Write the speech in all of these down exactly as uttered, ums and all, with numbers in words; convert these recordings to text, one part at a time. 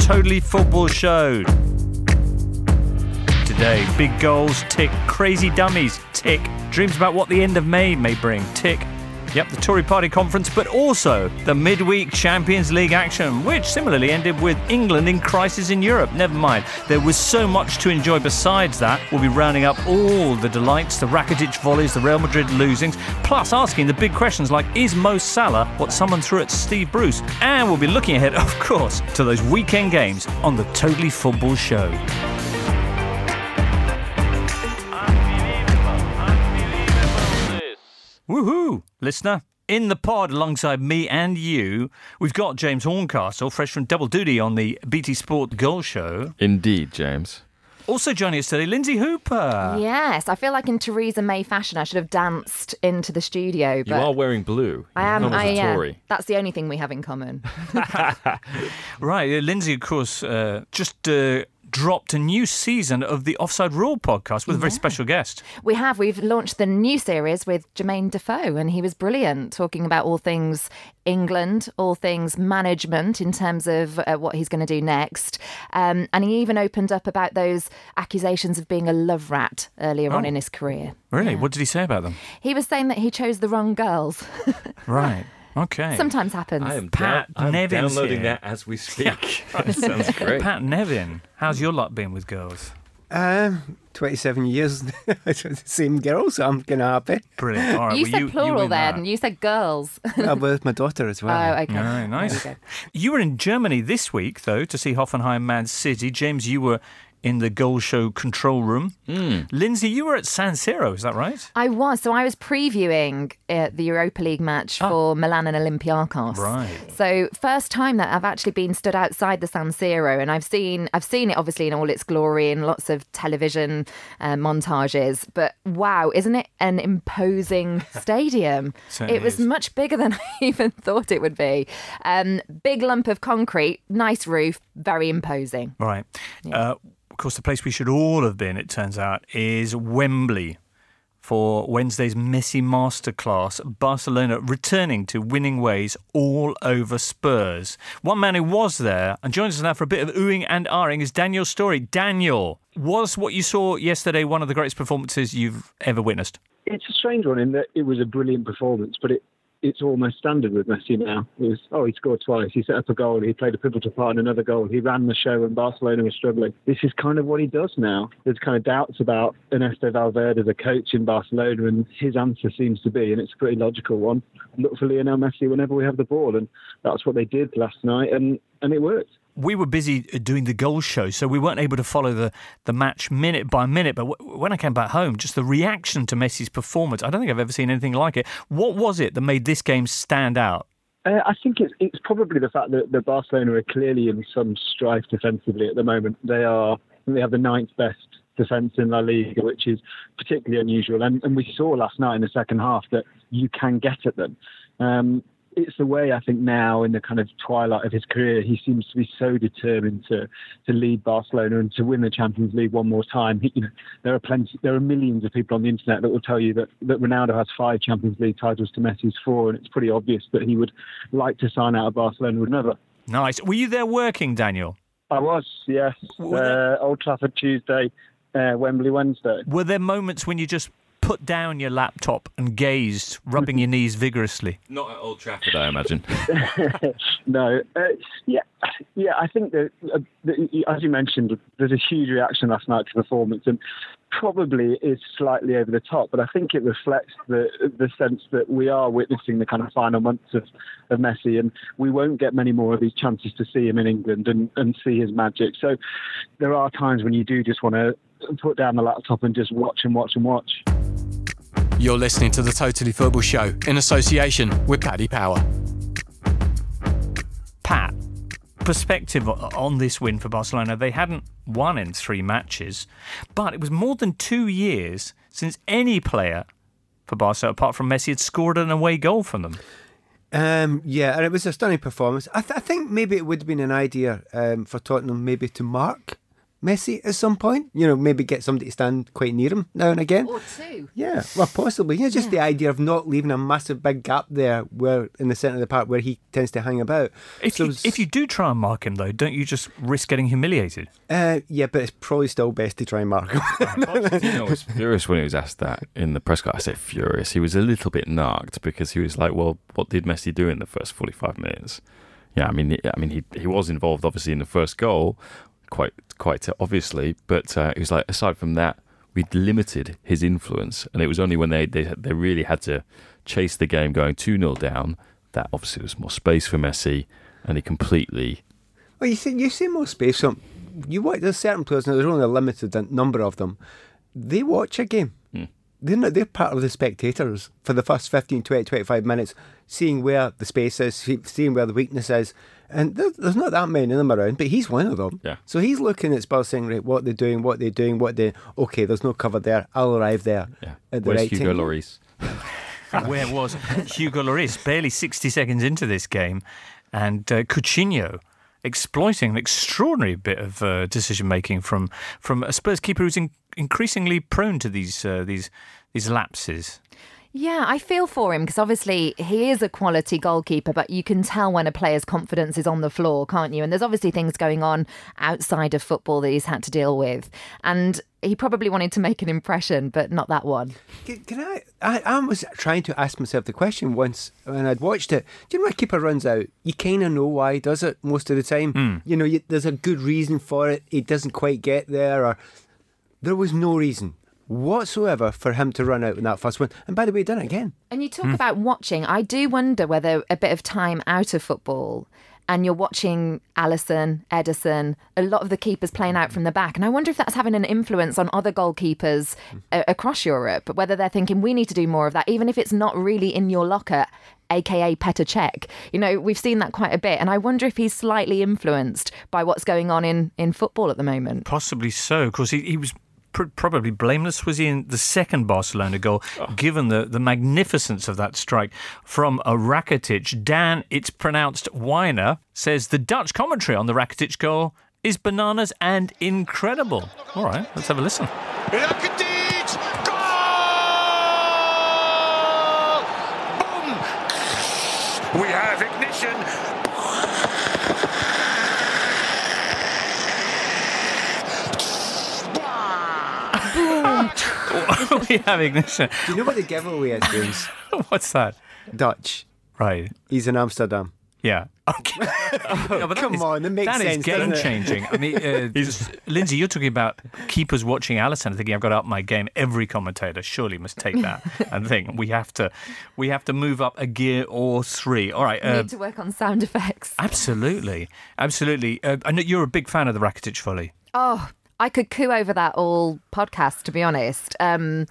Totally Football Show. Today, big goals, tick. Crazy dummies, tick. Dreams about what the end of May may bring, tick. Yep, the Tory Party conference, but also the midweek Champions League action, which similarly ended with England in crisis in Europe. Never mind, there was so much to enjoy besides that. We'll be rounding up all the delights, the Rakitic volleys, the Real Madrid losings, plus asking the big questions like, is Mo Salah what someone threw at Steve Bruce? And we'll be looking ahead, of course, to those weekend games on the Totally Football Show. Woohoo! Listener, in the pod alongside me and you, we've got James Horncastle, fresh from double duty on the B T Sport Goal Show. Indeed, James. Also joining us today, Lindsay Hooper. Yes, I feel like in Theresa May fashion, I should have danced into the studio. But you are wearing blue. I am. Not as I a am. Tory. That's the only thing we have in common. Right, uh, Lindsay, of course, uh, just uh, dropped a new season of the Offside Rule podcast with a very Yeah. special guest. We have. We've launched the new series with Jermaine Defoe, and he was brilliant, talking about all things England, all things management in terms of uh, what he's going to do next. Um, and he even opened up about those accusations of being a love rat earlier Oh. on in his career. Really? Yeah. What did he say about them? He was saying that he chose the wrong girls. Right. Okay. Sometimes happens. I am, Pat down, I'm Nevin's downloading here. that as we speak. That sounds great. Pat Nevin, how's your luck been with girls? Um, twenty-seven years, the same girl, so I'm kind of happy. Brilliant. All right, you well, said you, plural you win then. that. You said girls. I'm with my daughter as well. Oh, okay. All right, nice. There we go. You were in Germany this week, though, to see Hoffenheim Man City. James, you were in the Goal Show control room. Mm. Lindsay, you were at San Siro, is that right? I was. So I was previewing uh, the Europa League match Ah. for Milan and Olympiacos. Right. So first time that I've actually been stood outside the San Siro, and I've seen I've seen it obviously in all its glory and lots of television uh, montages. But wow, isn't it an imposing stadium? Certainly It was is. much bigger than I even thought it would be. Um, big lump of concrete, nice roof, very imposing. Right. Uh, of course, the place we should all have been, it turns out, is Wembley for Wednesday's Messi Masterclass. Barcelona returning to winning ways all over Spurs. One man who was there and joins us now for a bit of oohing and ahhing is Daniel Story. Daniel, was what you saw yesterday one of the greatest performances you've ever witnessed? It's a strange one in that it was a brilliant performance, but it, it's almost standard with Messi now. It was, oh, he scored twice, he set up a goal, he played a pivotal part in another goal, he ran the show when Barcelona was struggling. This is kind of what he does now. There's kind of doubts about Ernesto Valverde as a coach in Barcelona, and his answer seems to be, and it's a pretty logical one, look for Lionel Messi whenever we have the ball, and that's what they did last night, and, and it worked. We were busy doing the goal show, so we weren't able to follow the, the match minute by minute. But w- when I came back home, just the reaction to Messi's performance, I don't think I've ever seen anything like it. What was it that made this game stand out? Uh, I think it's, it's probably the fact that, that Barcelona are clearly in some strife defensively at the moment. They are they have the ninth best defence in La Liga, which is particularly unusual. And, and we saw last night in the second half that you can get at them. Um, It's the way, I think, now in the kind of twilight of his career, he seems to be so determined to to lead Barcelona and to win the Champions League one more time. He, you know, there are plenty, there are millions of people on the internet that will tell you that, that Ronaldo has five Champions League titles to Messi's four, and it's pretty obvious that he would like to sign out of Barcelona with another. Nice. Were you there working, Daniel? I was, yes. Uh, Old Trafford Tuesday, uh, Wembley Wednesday. Were there moments when you just put down your laptop and gazed, rubbing your knees vigorously? Not at Old Trafford, I imagine. No, uh, yeah, yeah. I think that, uh, that, as you mentioned, there's a huge reaction last night to the performance, and probably is slightly over the top. But I think it reflects the the sense that we are witnessing the kind of final months of, of Messi, and we won't get many more of these chances to see him in England and, and see his magic. So there are times when you do just want to put down the laptop and just watch and watch and watch. You're listening to the Totally Football Show in association with Paddy Power. Pat, perspective on this win for Barcelona. They hadn't won in three matches, but it was more than two years since any player for Barca, apart from Messi, had scored an away goal from them. Um, yeah, and it was a stunning performance. I, th- I think maybe it would have been an idea um, for Tottenham maybe to mark Messi at some point. You know, maybe get somebody to stand quite near him now and again. Or two. Yeah, well, possibly. Yeah, just Yeah. the idea of not leaving a massive big gap there, where in the centre of the park where he tends to hang about. If So you, it's- if you do try and mark him, though, don't you just risk getting humiliated? uh, yeah, but it's probably still best to try and mark him. Pochettino was furious when he was asked that in the press conference. I say furious. He was a little bit narked because he was like, "Well, what did Messi do in the first forty-five minutes?" Yeah, I mean, I mean, he he was involved obviously in the first goal, quite quite obviously, but uh, he was like, aside from that, we'd limited his influence, and it was only when they they they really had to chase the game going two nil down that obviously there was more space for Messi, and he completely. Well, you see, you see more space. So you watch. There's certain players, and there's only a limited number of them. They watch a game. Hmm. They're not, they're part of the spectators for the first fifteen, twenty, twenty-five minutes, seeing where the space is, see- seeing where the weakness is. And there, there's not that many of them around, but he's one of them. Yeah. So he's looking at Spurs saying, right, what they're doing, what they're doing, what they okay, there's no cover there. I'll arrive there Yeah. at the Where's right Hugo time. Lloris? Where was Hugo Lloris? Barely sixty seconds into this game, and uh, Coutinho exploiting an extraordinary bit of uh, decision making from from a Spurs keeper who's in, increasingly prone to these uh, these these lapses. Yeah, I feel for him because obviously he is a quality goalkeeper, but you can tell when a player's confidence is on the floor, can't you? And there's obviously things going on outside of football that he's had to deal with. And he probably wanted to make an impression, but not that one. Can, can I, I? I was trying to ask myself the question once when I'd watched it. Do you know when a keeper runs out? You kind of know why he does it most of the time. You know, you, there's a good reason for it. He doesn't quite get there, or there was no reason whatsoever for him to run out in that first one. And by the way, he done it again. And you talk about watching. I do wonder whether a bit of time out of football and you're watching Alisson, Edison, a lot of the keepers playing out from the back. And I wonder if that's having an influence on other goalkeepers uh, across Europe, whether they're thinking we need to do more of that, even if it's not really in your locker, A K A Petr Cech. You know, we've seen that quite a bit. And I wonder if he's slightly influenced by what's going on in, in football at the moment. Possibly so, because he, he was pr- probably blameless. Was he in the second Barcelona goal, given the, the magnificence of that strike from a Rakitic? Dan, it's pronounced Weiner, says the Dutch commentary on the Rakitic goal is bananas and incredible. All right, let's have a listen. Rakitic! Goal! Boom! We have ignition. We have ignition. Do you know what the giveaway is, James? What's that? Dutch. Right. He's in Amsterdam. Yeah. Okay. No, but that Come is- on, it makes that sense, is doesn't game it? changing. I mean, uh, Lindsay, you're talking about keepers watching Alisson, thinking I've got to up my game. Every commentator surely must take that and think we have to, we have to move up a gear or three. All right. We Uh, need to work on sound effects. absolutely, absolutely. Uh, I know you're a big fan of the Rakitic volley. Oh, I could coo over that all podcast, to be honest. Um,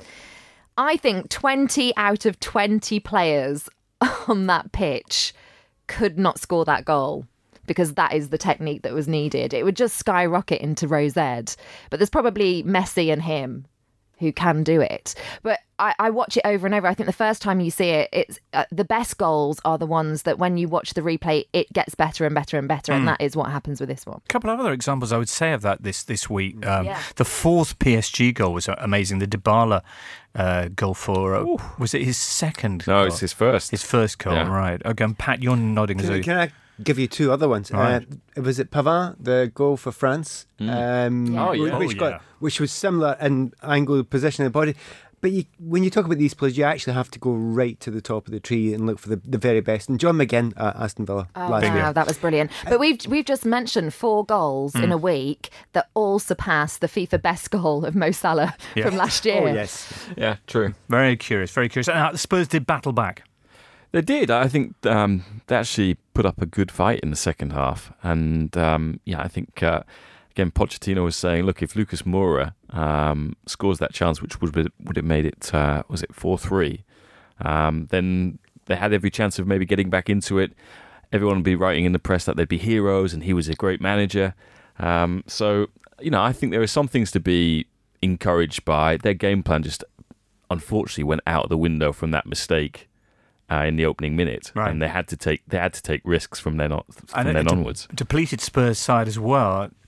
I think twenty out of twenty players on that pitch could not score that goal because that is the technique that was needed. It would just skyrocket into Rose Ed. But there's probably Messi and him who can do it. But I, I watch it over and over. I think the first time you see it, it's uh, the best goals are the ones that when you watch the replay, it gets better and better and better. And that is what happens with this one. A couple of other examples I would say of that this this week. Um, Yeah. The fourth P S G goal was amazing. The Dybala uh, goal for uh, was it his second? No, goal? it's his first. His first goal, Yeah. right? Okay, and Pat, you're nodding as Can, though. can I give you two other ones? Right. Uh, was it Pavard, the goal for France? Um, Yeah. Oh, yeah. Which, Oh, got, yeah. which was similar in angle, position of the body. But you, when you talk about these players, you actually have to go right to the top of the tree and look for the, the very best. And John McGinn at Aston Villa Oh, last wow, year. that was brilliant. But we've we've just mentioned four goals in a week that all surpass the FIFA best goal of Mo Salah Yeah. from last year. Oh, yes. Yeah, true. Very curious, very curious. And uh, the Spurs did battle back. They did. I think um, they actually put up a good fight in the second half. And um, yeah, I think, uh, again, Pochettino was saying, look, if Lucas Moura um, scores that chance, which would, be, would have made it, uh, was it four three, um, then they had every chance of maybe getting back into it. Everyone would be writing in the press that they'd be heroes and he was a great manager. Um, so, you know, I think there are some things to be encouraged by. Their game plan just unfortunately went out of the window from that mistake. Uh, in the opening minute, Right. and they had to take they had to take risks from then on, from And then a de- onwards. Depleted Spurs side as well.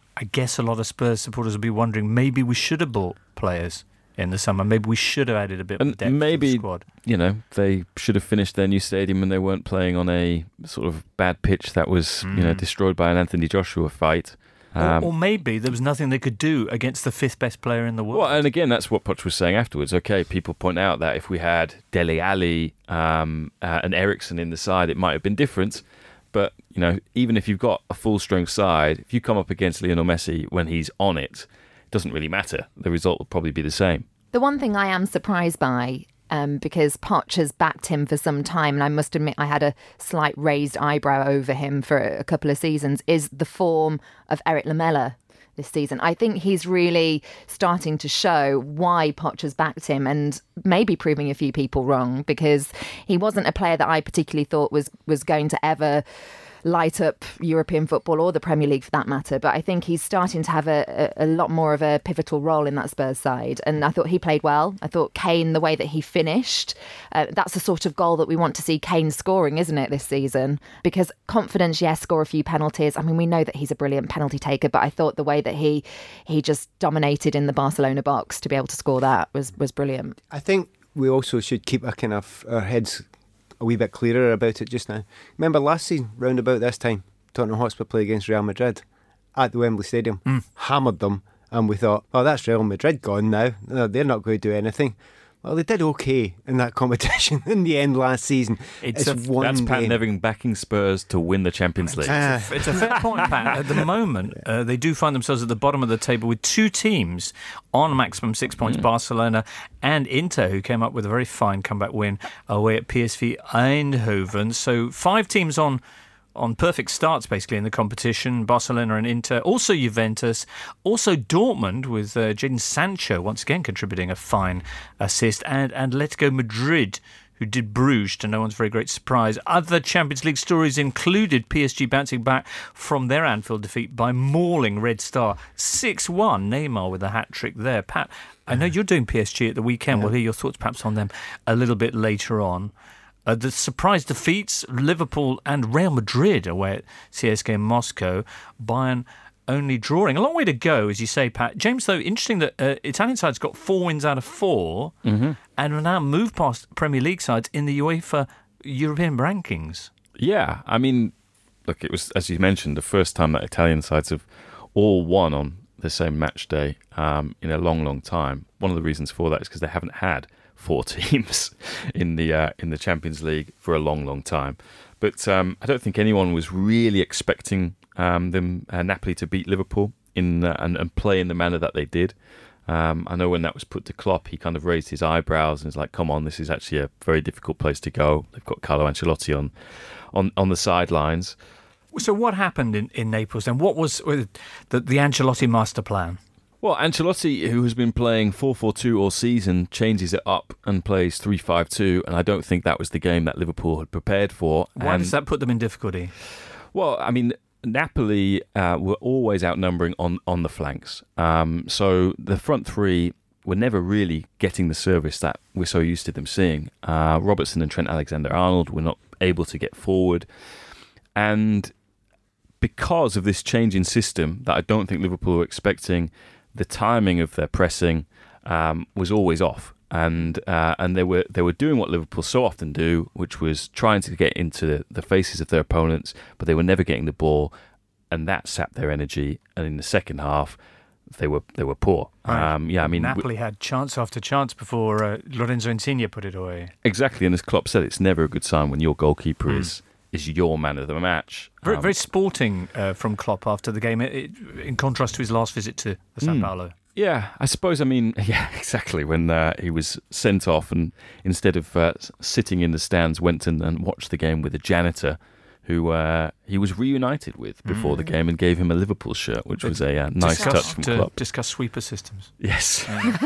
I guess a lot of Spurs supporters will be wondering, maybe we should have bought players in the summer. Maybe we should have added a bit And of depth maybe, to the squad. You know, they should have finished their new stadium and they weren't playing on a sort of bad pitch that was, mm. you know, destroyed by an Anthony Joshua fight. Um, or, or maybe there was nothing they could do against the fifth best player in the world. Well, and again, that's what Poch was saying afterwards. Okay, people point out that if we had Dele Alli um, uh, and Eriksen in the side, it might have been different. But, you know, even if you've got a full-strength side, if you come up against Lionel Messi when he's on it, it doesn't really matter. The result will probably be the same. The one thing I am surprised by, um, because Poch has backed him for some time, and I must admit I had a slight raised eyebrow over him for a couple of seasons, is the form of Eric Lamela this season. I think he's really starting to show why Poch has backed him and maybe proving a few people wrong, because he wasn't a player that I particularly thought was, was going to ever light up European football or the Premier League for that matter, but I think he's starting to have a, a, a lot more of a pivotal role in that Spurs side, and I thought he played well. I thought Kane, the way that he finished, uh, that's the sort of goal that we want to see Kane scoring, isn't it, this season? Because confidence, yes, score a few penalties. I mean, we know that he's a brilliant penalty taker, but I thought the way that he he just dominated in the Barcelona box to be able to score that was, was brilliant. I think we also should keep a kind of our heads a wee bit clearer about it just now. Remember last season, round about this time, Tottenham Hotspur played against Real Madrid at the Wembley Stadium, mm. hammered them, and we thought, oh, that's Real Madrid gone now. No, they're not going to do anything. Well, they did okay in that competition in the end last season. It's, it's a, one That's Pat game. Nevin backing Spurs to win the Champions League. Uh, it's, a, it's a fair point, Pat. At the moment, uh, they do find themselves at the bottom of the table with two teams on maximum six points, mm. Barcelona and Inter, who came up with a very fine comeback win away at P S V Eindhoven. So five teams on on perfect starts, basically, in the competition. Barcelona and Inter, also Juventus, also Dortmund with uh, Jadon Sancho once again contributing a fine assist, and, and Atletico Madrid, who did Bruges to no one's very great surprise. Other Champions League stories included P S G bouncing back from their Anfield defeat by mauling Red Star six one. Neymar with a hat-trick there. Pat, I know you're doing P S G at the weekend. Yeah. We'll hear your thoughts perhaps on them a little bit later on. Uh, the surprise defeats, Liverpool and Real Madrid away at C S K A Moscow. Bayern only drawing. A long way to go, as you say, Pat. James, though, interesting that uh, Italian sides got four wins out of four mm-hmm. and are now moved past Premier League sides in the UEFA European rankings. Yeah, I mean, look, it was, as you mentioned, the first time that Italian sides have all won on the same match day um, in a long, long time. One of the reasons for that is because they haven't had four teams in the uh, in the Champions League for a long, long time. But um, I don't think anyone was really expecting um, them uh, Napoli to beat Liverpool in uh, and, and play in the manner that they did. Um, I know when that was put to Klopp, he kind of raised his eyebrows and was like, "Come on, this is actually a very difficult place to go." They've got Carlo Ancelotti on on on the sidelines. So what happened in, in Naples then? What was the the Ancelotti master plan? Well, Ancelotti, who has been playing four four two all season, changes it up and plays three five two, and I don't think that was the game that Liverpool had prepared for. Why and, does that put them in difficulty? Well, I mean, Napoli uh, were always outnumbering on, on the flanks. Um, so the front three were never really getting the service that we're so used to them seeing. Uh, Robertson and Trent Alexander-Arnold were not able to get forward. And because of this change in system that I don't think Liverpool were expecting, the timing of their pressing um, was always off, and uh, and they were they were doing what Liverpool so often do, which was trying to get into the, the faces of their opponents, but they were never getting the ball, and that sapped their energy. And in the second half, they were they were poor. Right. Um, yeah, I mean, Napoli had chance after chance before uh, Lorenzo Insigne put it away. Exactly, and as Klopp said, it's never a good sign when your goalkeeper mm. is. is your man of the match. Very, um, very sporting uh, from Klopp after the game, it, it, in contrast to his last visit to Sao mm, Paulo. Yeah, I suppose, I mean, yeah, exactly. When uh, he was sent off and instead of uh, sitting in the stands, went and, and watched the game with a janitor who uh, he was reunited with before mm. the game and gave him a Liverpool shirt, which was a uh, nice discuss, touch from to Klopp. Discuss sweeper systems. Yes.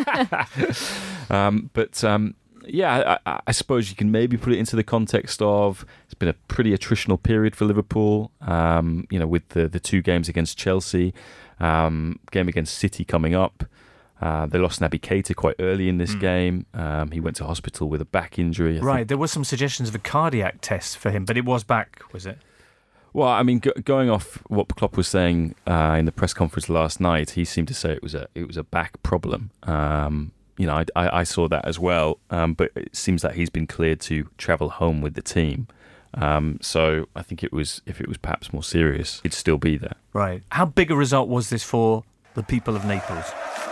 um, but... Um, Yeah, I, I suppose you can maybe put it into the context of it's been a pretty attritional period for Liverpool, um, you know, with the, the two games against Chelsea, um, game against City coming up. Uh, they lost Naby Keita quite early in this mm. game. Um, he went to hospital with a back injury. I right, think. There were some suggestions of a cardiac test for him, but it was back, was it? Well, I mean, go- going off what Klopp was saying uh, in the press conference last night, he seemed to say it was a it was a back problem. Um, you know, I, I, I saw that as well, um, but it seems that he's been cleared to travel home with the team. Um, so I think it was if it was perhaps more serious, he'd still be there. Right. How big a result was this for the people of Naples?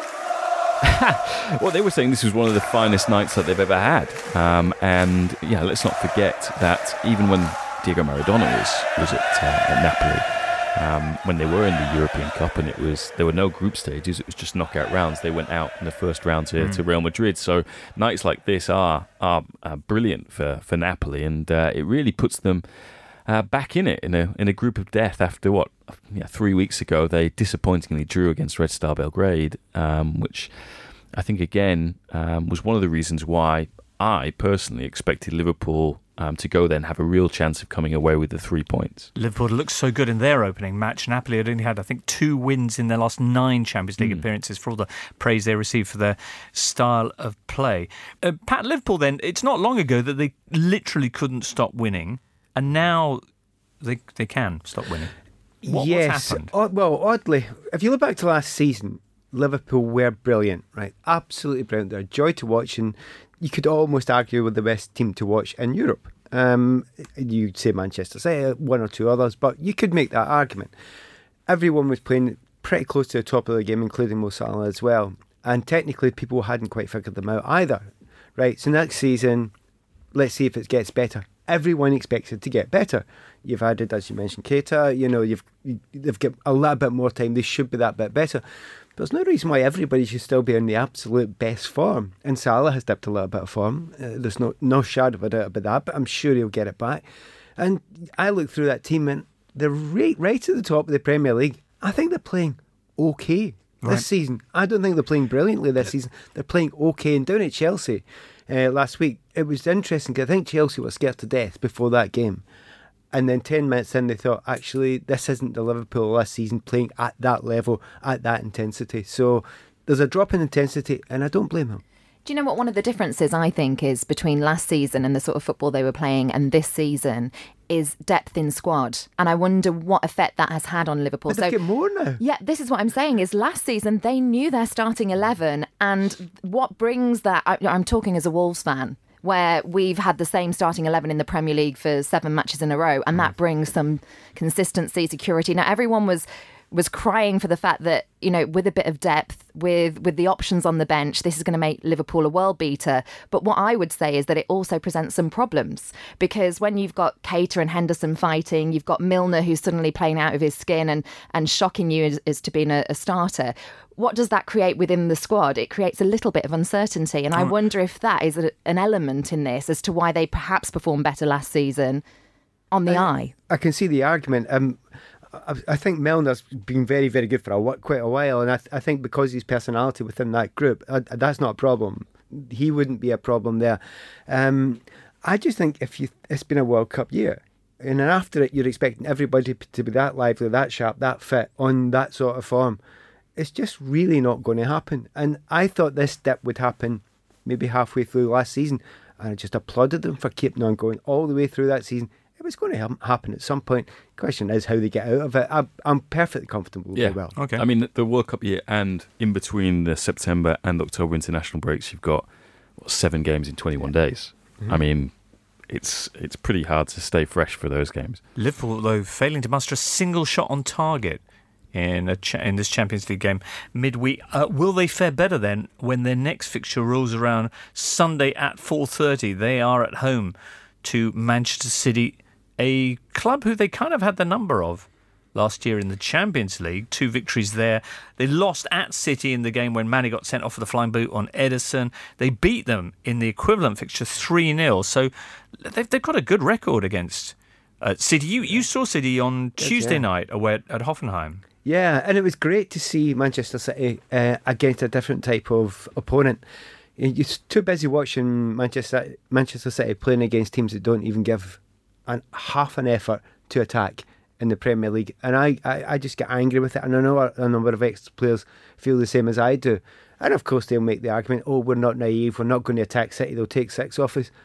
Well, they were saying this was one of the finest nights that they've ever had. Um, and yeah, let's not forget that even when Diego Maradona was, was at, uh, at Napoli, um, when they were in the European Cup, and it was there were no group stages, it was just knockout rounds. They went out in the first round to, mm. to Real Madrid. So nights like this are are, are brilliant for, for Napoli, and uh, it really puts them uh, back in it in a in a group of death after what yeah, three weeks ago they disappointingly drew against Red Star Belgrade, um, which I think again um, was one of the reasons why I personally expected Liverpool um, to go there and have a real chance of coming away with the three points. Liverpool looked so good in their opening match. Napoli had only had, I think, two wins in their last nine Champions League mm. appearances for all the praise they received for their style of play. Uh, Pat, Liverpool then, it's not long ago that they literally couldn't stop winning, and now they they can stop winning. What, yes. What's happened? Odd, well, oddly, if you look back to last season, Liverpool were brilliant, right? Absolutely brilliant. They're a joy to watch, and you could almost argue with the best team to watch in Europe. Um, you'd say Manchester City, one or two others, but you could make that argument. Everyone was playing pretty close to the top of the game, including Mo Salah as well. And technically, people hadn't quite figured them out either. Right, so next season, let's see if it gets better. Everyone expects it to get better. You've added, as you mentioned, Keita. You know, you've they've got a little bit more time. They should be that bit better. There's no reason why everybody should still be in the absolute best form. And Salah has dipped a little bit of form. Uh, there's no no shadow of a doubt about that, but I'm sure he'll get it back. And I look through that team, and they're right, right at the top of the Premier League. I think they're playing okay right. this season. I don't think they're playing brilliantly this season. They're playing okay. And down at Chelsea uh, last week, it was interesting because I think Chelsea were scared to death before that game. And then ten minutes in, they thought, actually, this isn't the Liverpool last season playing at that level, at that intensity. So there's a drop in intensity, and I don't blame them. Do you know what one of the differences, I think, is between last season and the sort of football they were playing and this season is depth in squad. And I wonder what effect that has had on Liverpool. But they so, get more now. Yeah, this is what I'm saying, is last season they knew their starting eleven, and what brings that, I, I'm talking as a Wolves fan, where we've had the same starting eleven in the Premier League for seven matches in a row, and that brings some consistency, security. Now, everyone was was crying for the fact that, you know, with a bit of depth, with with the options on the bench, this is going to make Liverpool a world beater. But what I would say is that it also presents some problems, because when you've got Keita and Henderson fighting, you've got Milner who's suddenly playing out of his skin and, and shocking you as, as to being a, a starter. What does that create within the squad? It creates a little bit of uncertainty. And I wonder if that is a, an element in this as to why they perhaps performed better last season on the I, eye. I can see the argument. Um, I, I think Milner's been very, very good for a, quite a while. And I, th- I think because of his personality within that group, uh, that's not a problem. He wouldn't be a problem there. Um, I just think if you, it's been a World Cup year. And then after it, you're expecting everybody to be that lively, that sharp, that fit, on that sort of form. It's just really not going to happen. And I thought this dip would happen maybe halfway through last season. And I just applauded them for keeping on going all the way through that season. It was going to ha- happen at some point. The question is how they get out of it. I'm, I'm perfectly comfortable yeah. with well. Okay. I mean, the World Cup year, and in between the September and October international breaks, you've got what, seven games in twenty-one yeah. days. Mm-hmm. I mean, it's it's pretty hard to stay fresh for those games. Liverpool, though, failing to muster a single shot on target in a cha- in this Champions League game midweek. Uh, will they fare better then when their next fixture rolls around Sunday at four thirty? They are at home to Manchester City, a club who they kind of had the number of last year in the Champions League. Two victories there. They lost at City in the game when Manny got sent off with a flying boot on Ederson. They beat them in the equivalent fixture three nil. So they've, they've got a good record against uh, City. You, you saw City on Tuesday yeah. night away at, at Hoffenheim. Yeah, and it was great to see Manchester City uh, against a different type of opponent. You're too busy watching Manchester Manchester City playing against teams that don't even give an, half an effort to attack in the Premier League. And I, I, I just get angry with it. And I know a, a number of ex-players feel the same as I do. And of course they'll make the argument, oh, we're not naive, we're not going to attack City, they'll take six off us.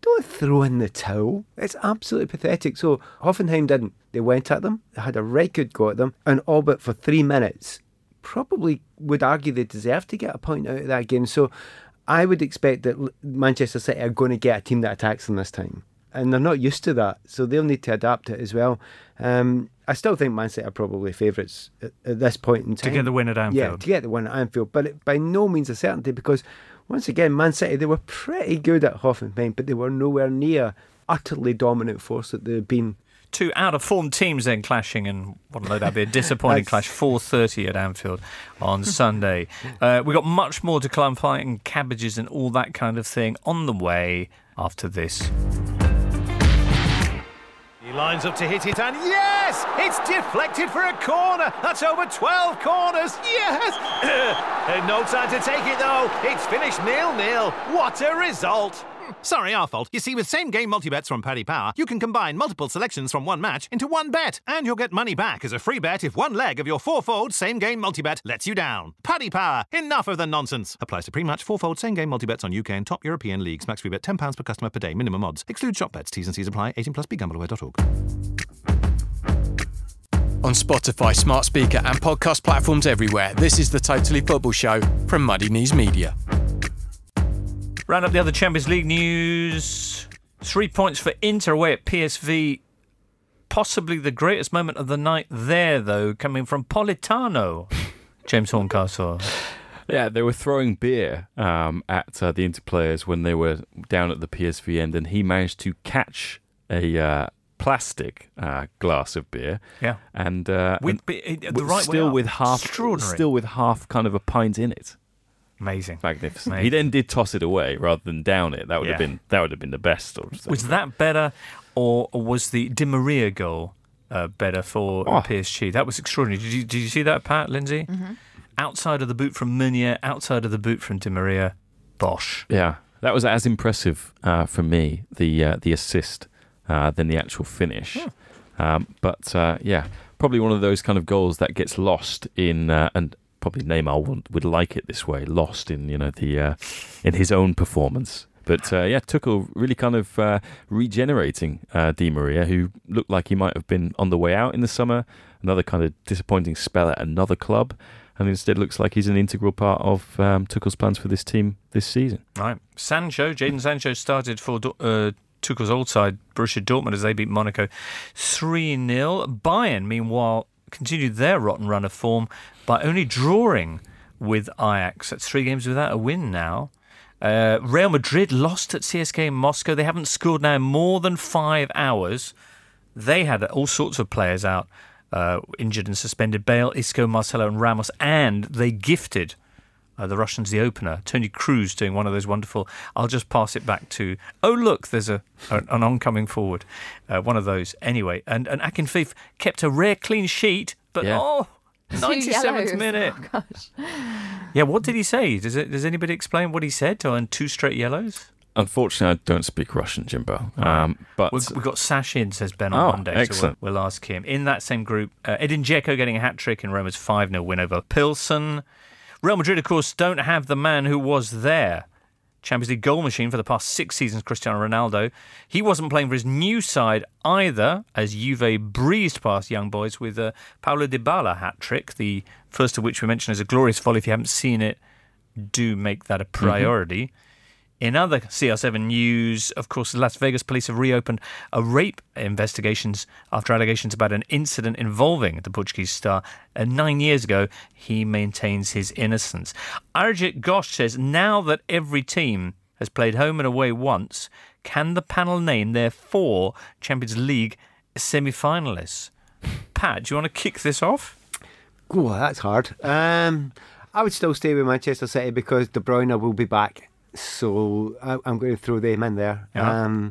don't throw in the towel. It's absolutely pathetic. So Hoffenheim didn't. They went at them. They had a right good go at them. And all but for three minutes, probably would argue they deserved to get a point out of that game. So I would expect that Manchester City are going to get a team that attacks them this time. And they're not used to that. So they'll need to adapt it as well. Um, I still think Man City are probably favourites at, at this point in time. To get the win at Anfield. Yeah, to get the win at Anfield. But it, by no means a certainty, because once again, Man City, they were pretty good at Hoffenheim, but they were nowhere near utterly dominant force that they've been. Two out-of-form teams then clashing, and what no, that'd be a disappointing clash. four thirty at Anfield on Sunday. Uh, we've got much more to climb, fighting cabbages and all that kind of thing on the way after this. He lines up to hit it, and yes! It's deflected for a corner. That's over twelve corners. Yes! No time to take it, though. It's finished nil-nil. What a result! Sorry, our fault. You see, with same-game multi-bets from Paddy Power, you can combine multiple selections from one match into one bet, and you'll get money back as a free bet if one leg of your four-fold same-game multi-bet lets you down. Paddy Power. Enough of the nonsense. Applies to pre-match four-fold same-game multi-bets on U K and top European leagues. Max free bet ten pounds per customer per day. Minimum odds. Exclude shop bets. T's and C's apply. eighteen plus. Be gamble aware dot org. On Spotify, smart speaker and podcast platforms everywhere, this is the Totally Football Show from Muddy Knees Media. Round up the other Champions League news. Three points for Inter away at P S V. Possibly the greatest moment of the night there, though, coming from Politano. James Horncastle. Yeah, they were throwing beer um, at uh, the Inter players when they were down at the P S V end, and he managed to catch a uh, plastic uh, glass of beer. Yeah, and, uh, with, and the right still way with half, still with half kind of a pint in it. Amazing, magnificent. Amazing. He then did toss it away rather than down it. That would yeah. have been that would have been the best sort of thing. Was that better, or, or was the Di Maria goal uh, better for oh. P S G? That was extraordinary. Did you did you see that, Pat, Lindsay? Mm-hmm. Outside of the boot from Meunier, outside of the boot from Di Maria, bosh. Yeah, that was as impressive uh, for me, the uh, the assist, uh, than the actual finish. Yeah. Um, but uh, yeah, probably one of those kind of goals that gets lost in uh, and. Probably Neymar would, would like it this way, lost in you know the uh, in his own performance. But uh, yeah, Tuchel really kind of uh, regenerating uh, Di Maria, who looked like he might have been on the way out in the summer. Another kind of disappointing spell at another club, and instead looks like he's an integral part of um, Tuchel's plans for this team this season. Right, Sancho, Jadon Sancho started for uh, Tuchel's old side, Borussia Dortmund, as they beat Monaco three nil. Bayern, meanwhile, continued their rotten run of form by only drawing with Ajax. That's three games without a win now. Uh, Real Madrid lost at C S K in Moscow. They haven't scored now in more than five hours. They had all sorts of players out, uh, injured and suspended. Bale, Isco, Marcelo and Ramos. And they gifted uh, the Russians the opener. Toni Kroos doing one of those wonderful, I'll just pass it back to, oh look, there's a an oncoming forward. Uh, one of those. Anyway, and, and Akinfeev kept a rare clean sheet, but yeah. oh... ninety-seventh minute. Oh, gosh. Yeah, what did he say? Does it? Does anybody explain what he said on two straight yellows? Unfortunately, I don't speak Russian, Jimbo. Um, but we've, we've got Sash in, says Ben on oh, Monday. Excellent. So we'll, we'll ask him. In that same group, uh, Edin Dzeko getting a hat-trick in Roma's five nil win over Pilsen. Real Madrid, of course, don't have the man who was there. Champions League goal machine for the past six seasons, Cristiano Ronaldo. He wasn't playing for his new side either, as Juve breezed past young boys with a Paulo Dybala hat-trick, the first of which we mentioned as a glorious volley. If you haven't seen it, do make that a priority. Mm-hmm. In other C R seven news, of course, the Las Vegas police have reopened a rape investigations after allegations about an incident involving the Portuguese star. And nine years ago, he maintains his innocence. Arjit Ghosh says, now that every team has played home and away once, can the panel name their four Champions League semi-finalists? Pat, do you want to kick this off? Oh, that's hard. Um, I would still stay with Manchester City because De Bruyne will be back. So I, I'm going to throw them in there. Yeah. Um,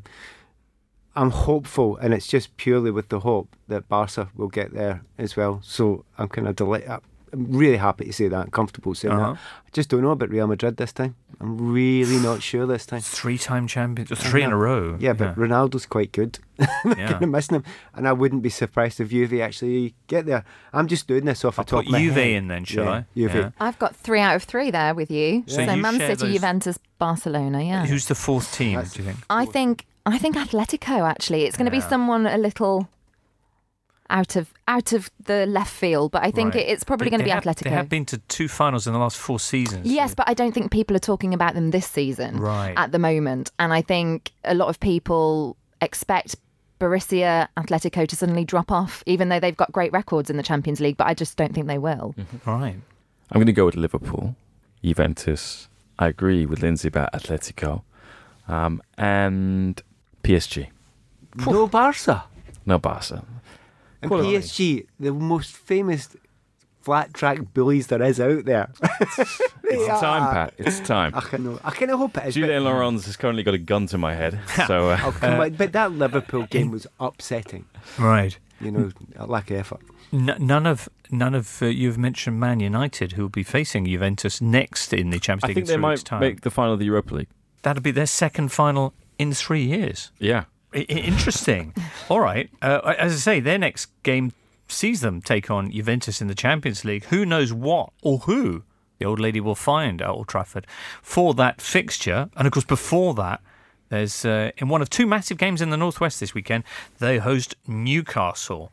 I'm hopeful, and it's just purely with the hope that Barca will get there as well. So I'm kind of delighted. I'm really happy to say that, comfortable saying Uh-huh. that. I just don't know about Real Madrid this time. I'm really not sure this time. Three-time champions, three in a row. Yeah, but Ronaldo's quite good. I'm Yeah. kind of missing him, and I wouldn't be surprised if Juve actually get there. I'm just doing this off the I'll top put of my Juve head. in then, shall yeah, I? Juve. Yeah. I've got three out of three there with you. So So, you Man share City, those- Juventus, Barcelona. Yeah. Who's the fourth team, That's- do you think? I think I think Atletico. Actually, it's going to Yeah. be someone a little out of out of the left field, but I think Right. it, it's probably They- going to they be have- Atletico. They have been to two finals in the last four seasons. Yes, but I don't think people are talking about them this season Right. at the moment. And I think a lot of people expect Borussia, Atletico to suddenly drop off, even though they've got great records in the Champions League, but I just don't think they will. Right. I'm going to go with Liverpool, Juventus. I agree with Lindsay about Atletico, um, and P S G. No Barca. No Barca. And Quality. P S G, the most famous flat track bullies there is out there. It's time, Pat. It's time. I kind of, I kind of hope it is. Julian but, Laurens has currently got a gun to my head, so uh, oh, come on, but that Liverpool game was upsetting. Right. You know, a lack of effort. N- none of none of uh, you've mentioned Man United, who will be facing Juventus next in the Champions I League think in they three weeks' might time. make the final of the Europa League. That'll be their second final in three years. Yeah. I- I- interesting. All right. Uh, as I say, their next game sees them take on Juventus in the Champions League. Who knows what or who the old lady will find at Old Trafford for that fixture. And of course, before that, there's uh, in one of two massive games in the Northwest this weekend, they host Newcastle.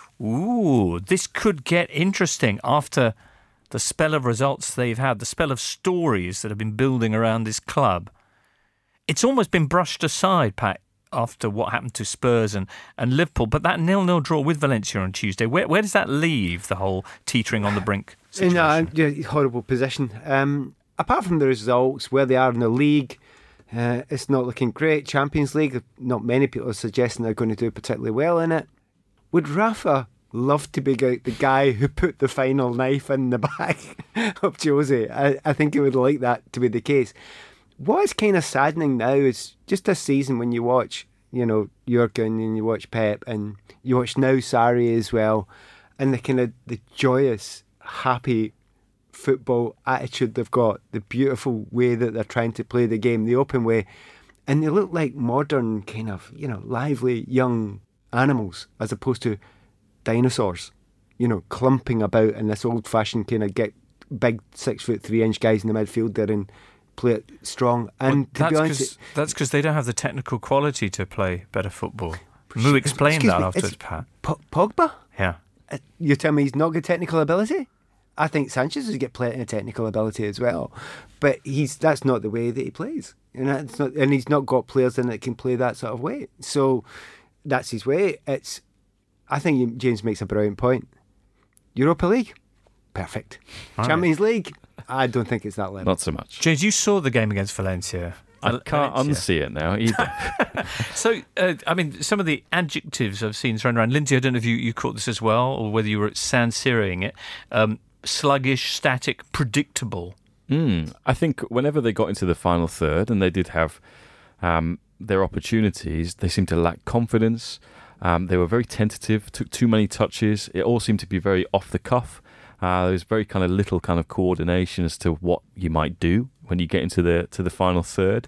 Ooh, this could get interesting after the spell of results they've had, the spell of stories that have been building around this club. It's almost been brushed aside, Pat, after what happened to Spurs and, and Liverpool. But that nil-nil draw with Valencia on Tuesday, where, where does that leave the whole teetering on the brink situation? In a yeah, horrible position. Um, apart from the results, where they are in the league, uh, it's not looking great. Champions League, not many people are suggesting they're going to do particularly well in it. Would Rafa love to be g- the guy who put the final knife in the back of Jose? I, I think he would like that to be the case. What is kind of saddening now is just this season when you watch, you know, Jurgen and you watch Pep and you watch now Sarri as well, and the kind of the joyous, happy football attitude they've got, the beautiful way that they're trying to play the game, the open way, and they look like modern kind of, you know, lively young animals as opposed to dinosaurs, you know, clumping about in this old-fashioned kind of get big six foot three inch guys in the midfield there and play it strong. And Well, to be that's honest, cause, that's because they don't have the technical quality to play better football. Moo explained excuse that me, afterwards, it's- Pat. P- Pogba, Yeah. Uh, you tell me he's not got technical ability? I think Sanchez has got plenty of technical ability as well, but he's that's not the way that he plays. You know, it's not, and he's not got players in that can play that sort of way. So that's his way. It's. I think James makes a brilliant point. Europa League, perfect. Right. Champions League, I don't think it's that level. Not so much. James, you saw the game against Valencia. I Val- can't Valencia. unsee it now either. So, uh, I mean, some of the adjectives I've seen thrown around. Lindsay, I don't know if you, you caught this as well, or whether you were at San Siroing it. Um, sluggish, static, predictable. Mm, I think whenever they got into the final third, and they did have um, their opportunities, they seemed to lack confidence. Um, they were very tentative, took too many touches. It all seemed to be very off the cuff. Uh, there was very kind of little kind of coordination as to what you might do when you get into the to the final third.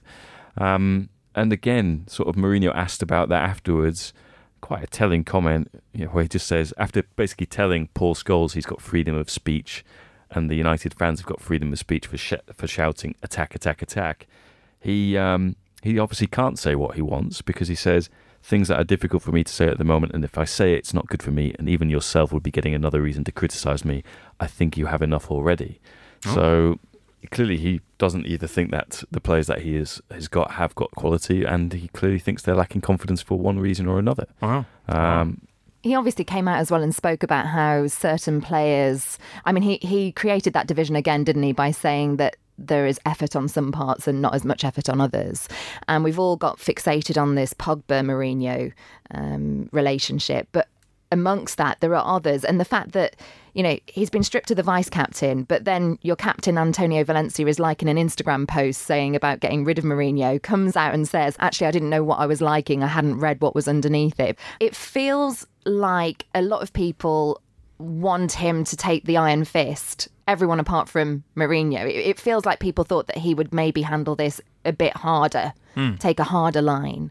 Um, and again, sort of Mourinho asked about that afterwards. Quite a telling comment, you know, where he just says, after basically telling Paul Scholes he's got freedom of speech, and the United fans have got freedom of speech for sh- for shouting attack, attack, attack. He um, he obviously can't say what he wants because he says things that are difficult for me to say at the moment, and if I say it, it's not good for me, and even yourself would be getting another reason to criticise me. I think you have enough already. Oh. So clearly he doesn't either think that the players that he is, has got have got quality, and he clearly thinks they're lacking confidence for one reason or another. Wow. Um, He obviously came out as well and spoke about how certain players, I mean, he, he created that division again, didn't he, by saying that there is effort on some parts and not as much effort on others. And we've all got fixated on this Pogba-Mourinho um, relationship. But amongst that, there are others. And the fact that, you know, he's been stripped of the vice-captain, but then your captain, Antonio Valencia, is liking an Instagram post saying about getting rid of Mourinho, comes out and says, actually, I didn't know what I was liking. I hadn't read what was underneath it. It feels like a lot of people want him to take the iron fist. Everyone apart from Mourinho. It, it feels like people thought that he would maybe handle this a bit harder, mm. take a harder line.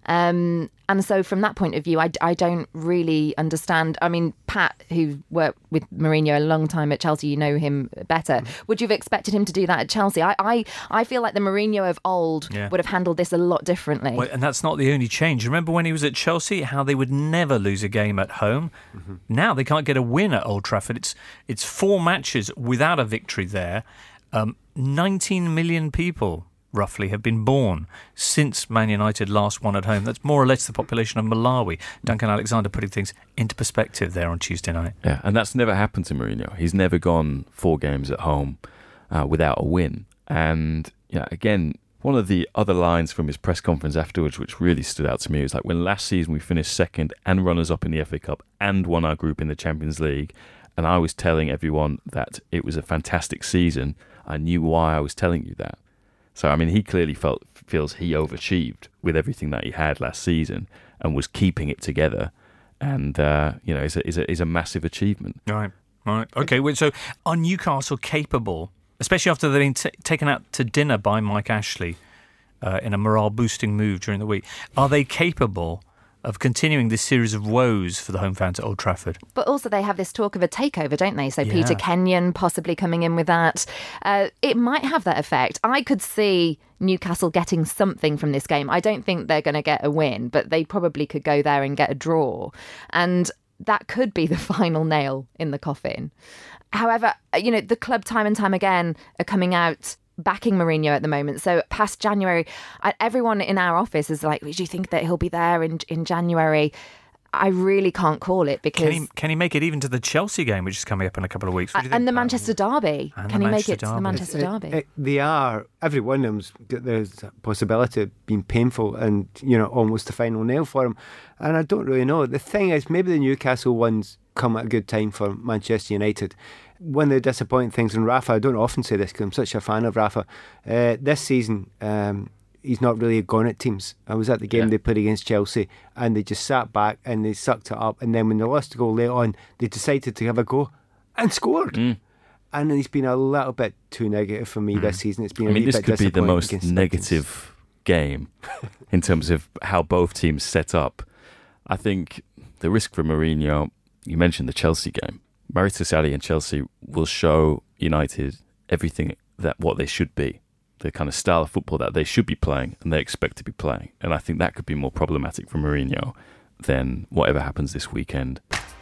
Um, and so from that point of view, I, I don't really understand. I mean, Pat, who worked with Mourinho a long time at Chelsea, you know him better. Would you have expected him to do that at Chelsea? I I, I feel like the Mourinho of old yeah. would have handled this a lot differently. Well, and that's not the only change. Remember when he was at Chelsea, how they would never lose a game at home? Mm-hmm. Now they can't get a win at Old Trafford. It's, it's four matches without a victory there. Um, nineteen million people roughly have been born since Man United last won at home. That's more or less the population of Malawi. Duncan Alexander putting things into perspective there on Tuesday night. Yeah, and that's never happened to Mourinho. He's never gone four games at home uh, without a win. And yeah, again, one of the other lines from his press conference afterwards, which really stood out to me, was like, when last season we finished second and runners-up in the F A Cup and won our group in the Champions League, and I was telling everyone that it was a fantastic season, I knew why I was telling you that. So, I mean, he clearly felt feels he overachieved with everything that he had last season and was keeping it together. And, uh, you know, is a, is, a, is a massive achievement. Right, right. Okay, wait, so are Newcastle capable, especially after they've been t- taken out to dinner by Mike Ashley uh, in a morale-boosting move during the week, are they capable of continuing this series of woes for the home fans at Old Trafford? But also they have this talk of a takeover, don't they? So yeah. Peter Kenyon possibly coming in with that. Uh, it might have that effect. I could see Newcastle getting something from this game. I don't think they're going to get a win, but they probably could go there and get a draw. And that could be the final nail in the coffin. However, you know, the club time and time again are coming out backing Mourinho at the moment. So past January, everyone in our office is like, do you think that he'll be there in in January? I really can't call it because... Can he, can he make it even to the Chelsea game, which is coming up in a couple of weeks? And the Manchester Derby. And can he make it Derby. to the Manchester Derby? It, it, they are, every one of them's got the possibility of being painful and, you know, almost the final nail for him. And I don't really know. The thing is, maybe the Newcastle ones come at a good time for Manchester United. One of the disappointing things in Rafa, I don't often say this because I'm such a fan of Rafa, uh, this season um, he's not really gone at teams. I was at the game yeah. they played against Chelsea and they just sat back and they sucked it up, and then when they lost the goal late on, they decided to have a go and scored. Mm. And he's been a little bit too negative for me mm. this season. It's been I a mean, wee this bit could be the most negative Vikings. game in terms of how both teams set up. I think the risk for Mourinho, you mentioned the Chelsea game. Maurizio Sarri and Chelsea will show United everything that what they should be, the kind of style of football that they should be playing and they expect to be playing. And I think that could be more problematic for Mourinho than whatever happens this weekend.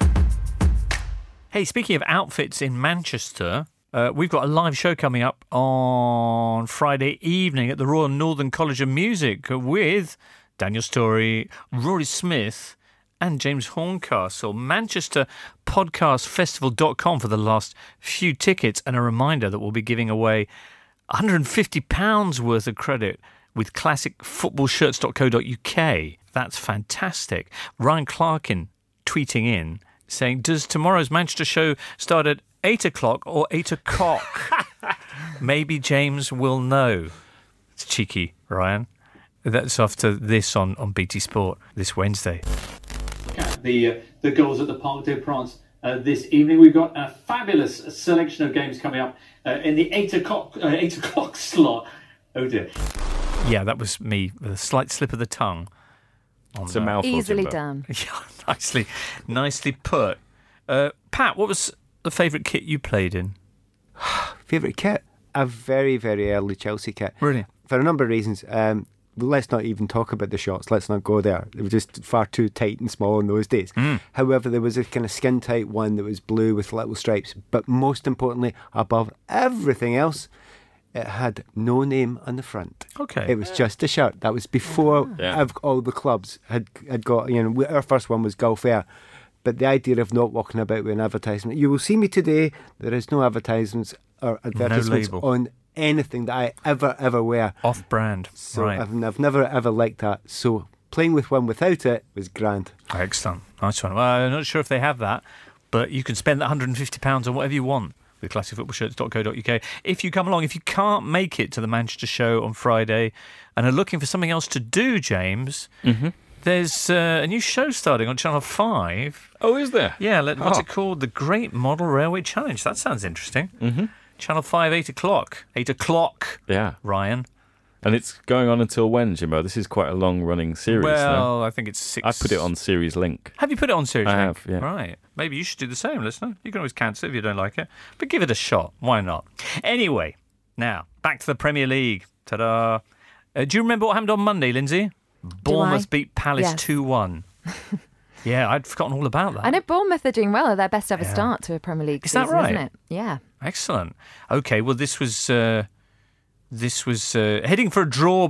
Hey, speaking of outfits in Manchester, uh, we've got a live show coming up on Friday evening at the Royal Northern College of Music with Daniel Storey, Rory Smith and James Horncastle. Manchester Podcast Festival dot com for the last few tickets, and a reminder that we'll be giving away one hundred fifty pounds worth of credit with classic football shirts dot co dot uk. That's fantastic. Ryan Clarkin tweeting in saying, does tomorrow's Manchester show start at eight o'clock or eight o'clock? Maybe James will know. It's cheeky, Ryan. That's after this on, on B T Sport this Wednesday. The uh, the goals at the Parc des Princes uh, this evening. We've got a fabulous selection of games coming up uh, in the eight o'clock uh, eight o'clock slot. Oh dear. Yeah, that was me with a slight slip of the tongue. On it's a mouthful. Easily Jimbo. done. Yeah, nicely, nicely put. Uh, Pat, what was the favourite kit you played in? Favourite kit? A very, very early Chelsea kit. Really? For a number of reasons. Um, let's not even talk about the shots. Let's not go there. They were just far too tight and small in those days. Mm. However, there was a kind of skin tight one that was blue with little stripes. But most importantly, above everything else, it had no name on the front. Okay. It was just a shirt. That was before yeah. all the clubs had had got, you know, our first one was Gulf Air. But the idea of not walking about with an advertisement. You will see me today. There is no advertisements or advertisements no on anything that I ever, ever wear. Off-brand, so right. I've, I've never, ever liked that. So playing with one without it was grand. Excellent. Nice one. Well, I'm not sure if they have that, but you can spend that one hundred fifty pounds on whatever you want with classic football shirts dot co dot uk. If you come along, if you can't make it to the Manchester show on Friday and are looking for something else to do, James, mm-hmm. There's uh, a new show starting on Channel five. Oh, is there? Yeah, let, what's Oh. it called? The Great Model Railway Challenge. That sounds interesting. Mm-hmm. Channel five, eight o'clock. eight o'clock, Yeah. Ryan. And it's going on until when, Jimbo? This is quite a long-running series. Well, no? I think it's six. I put it on Series Link. Have you put it on Series I Link? have, yeah. Right. Maybe you should do the same, listener. You can always cancel it if you don't like it. But give it a shot. Why not? Anyway, now, back to the Premier League. Ta-da. Uh, do you remember what happened on Monday, Lindsay? Bournemouth beat Palace Yes. two one. Yeah, I'd forgotten all about that. I know Bournemouth are doing well. They're their best ever Yeah. start to a Premier League Is that season, right? isn't it? Yeah. Excellent. Okay, well, this was uh, this was uh, heading for a draw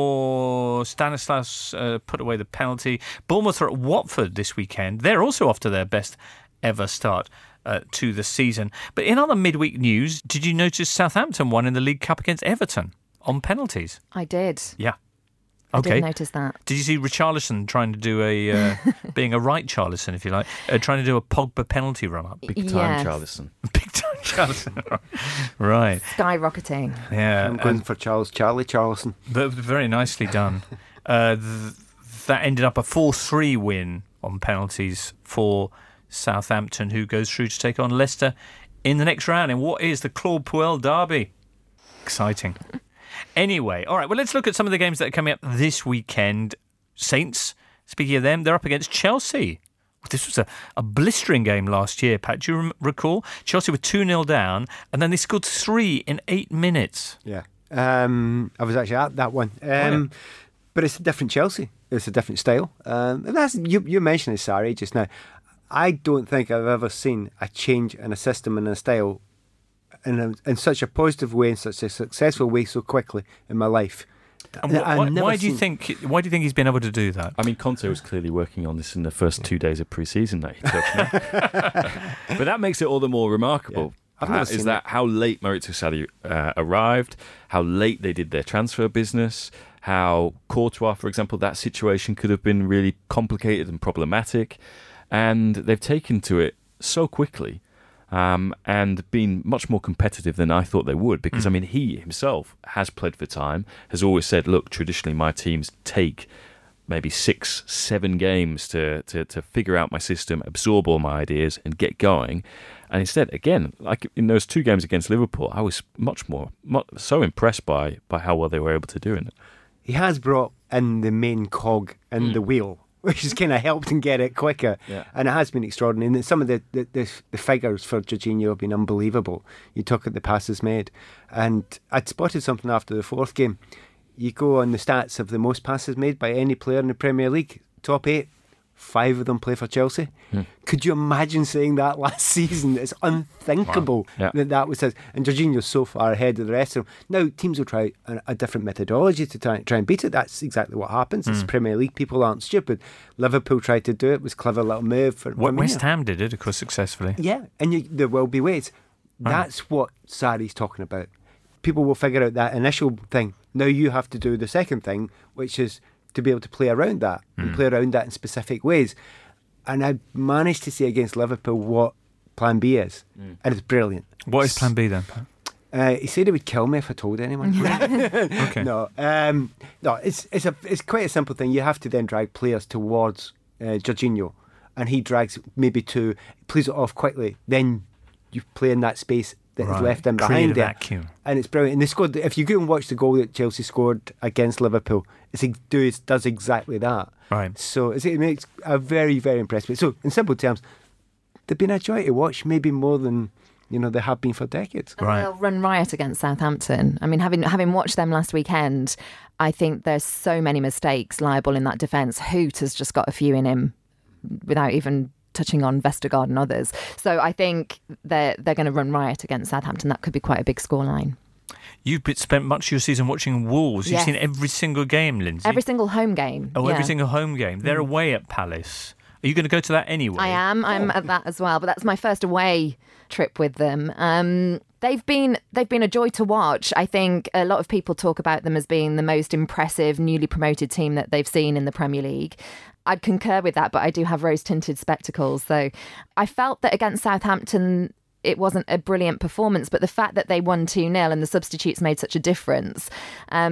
before Stanislas uh, put away the penalty. Bournemouth are at Watford this weekend. They're also off to their best ever start uh, to the season. But in other midweek news, did you notice Southampton won in the League Cup against Everton on penalties? I did. Yeah. I Okay. did notice that. Did you see Richarlison trying to do a, uh, being a right Charlison, if you like, uh, trying to do a Pogba penalty run-up? Big time, Yes. Charlison. Big time Charlison. Right. Skyrocketing. Yeah. I'm going and- for Charles Charlie Charlison. But very nicely done. uh, th- that ended up a four three win on penalties for Southampton, who goes through to take on Leicester in the next round in what is the Claude Puel derby. Exciting. Anyway, all right, well, let's look at some of the games that are coming up this weekend. Saints, speaking of them, they're up against Chelsea. This was a, a blistering game last year, Pat. Do you rem- recall? Chelsea were two nil down, and then they scored three in eight minutes. Yeah. Um, I was actually at that one. Um, but it's a different Chelsea. It's a different style. Um, and that's you, you mentioned it, Sarri, just now. I don't think I've ever seen a change in a system and a style in, a, in such a positive way, in such a successful way so quickly in my life. And wh- I've why, never why do you seen- think? Why do you think he's been able to do that? I mean, Conte was clearly working on this in the first two days of pre-season that he took. No? But that makes it all the more remarkable. I've never Uh, seen is that how late Maurizio Sarri uh, arrived, how late they did their transfer business, how Courtois, for example, that situation could have been really complicated and problematic. And they've taken to it so quickly um, and been much more competitive than I thought they would. Because, I mean, he himself has played for time, has always said, look, traditionally my teams take maybe six, seven games to, to, to figure out my system, absorb all my ideas and get going. And instead, again, like in those two games against Liverpool, I was much more, much, so impressed by, by how well they were able to do it. He has brought in the main cog in the wheel, which has kind of helped him get it quicker. Yeah. And it has been extraordinary. And some of the, the, the, the figures for Jorginho have been unbelievable. You took at the passes made. And I'd spotted something after the fourth game. You go on the stats of the most passes made by any player in the Premier League, top eight, five of them play for Chelsea. Hmm. Could you imagine saying that last season? It's unthinkable Yeah. that that was his. And Jorginho's so far ahead of the rest of them. Now, teams will try a, a different methodology to try, try and beat it. That's exactly what happens. It's Premier League. People aren't stupid. Liverpool tried to do it. It was a clever little move. For, What for West Mourinho. Ham did it, of course, successfully. Yeah, and you, there will be ways. That's what Sarri's talking about. People will figure out that initial thing. Now you have to do the second thing, which is to be able to play around that and play around that in specific ways. And I managed to see against Liverpool what Plan B is, and it's brilliant. What is Plan B then, Pat? Uh, he said he would kill me if I told anyone. Okay. No, um, no, it's it's a it's quite a simple thing. You have to then drag players towards uh, Jorginho, and he drags maybe two, plays it off quickly. Then you play in that space that is Right. left in Create behind a there, vacuum. and it's brilliant. And they scored. If you go and watch the goal that Chelsea scored against Liverpool, it's, it does does exactly that. Right. So it's, it makes a very very impressed me. So in simple terms, they've been a joy to watch, maybe more than you know they have been for decades. And Right. they'll run riot against Southampton. I mean, having having watched them last weekend, I think there's so many mistakes liable in that defence. Hoot has just got a few in him without even touching on Vestergaard and others. So I think they're, they're going to run riot against Southampton. That could be quite a big scoreline. You've been- spent much of your season watching Wolves. You've Yes. seen every single game, Lindsay. Every single home game. oh, yeah. every single home game. They're away at Palace. Are you going to go to that anyway? I am. I'm at that as well. But that's my first away trip with them. Um, they've been they've been a joy to watch. I think a lot of people talk about them as being the most impressive newly promoted team that they've seen in the Premier League. I'd concur with that, but I do have rose-tinted spectacles. So I felt that against Southampton, it wasn't a brilliant performance, but the fact that they won two nil and the substitutes made such a difference, um,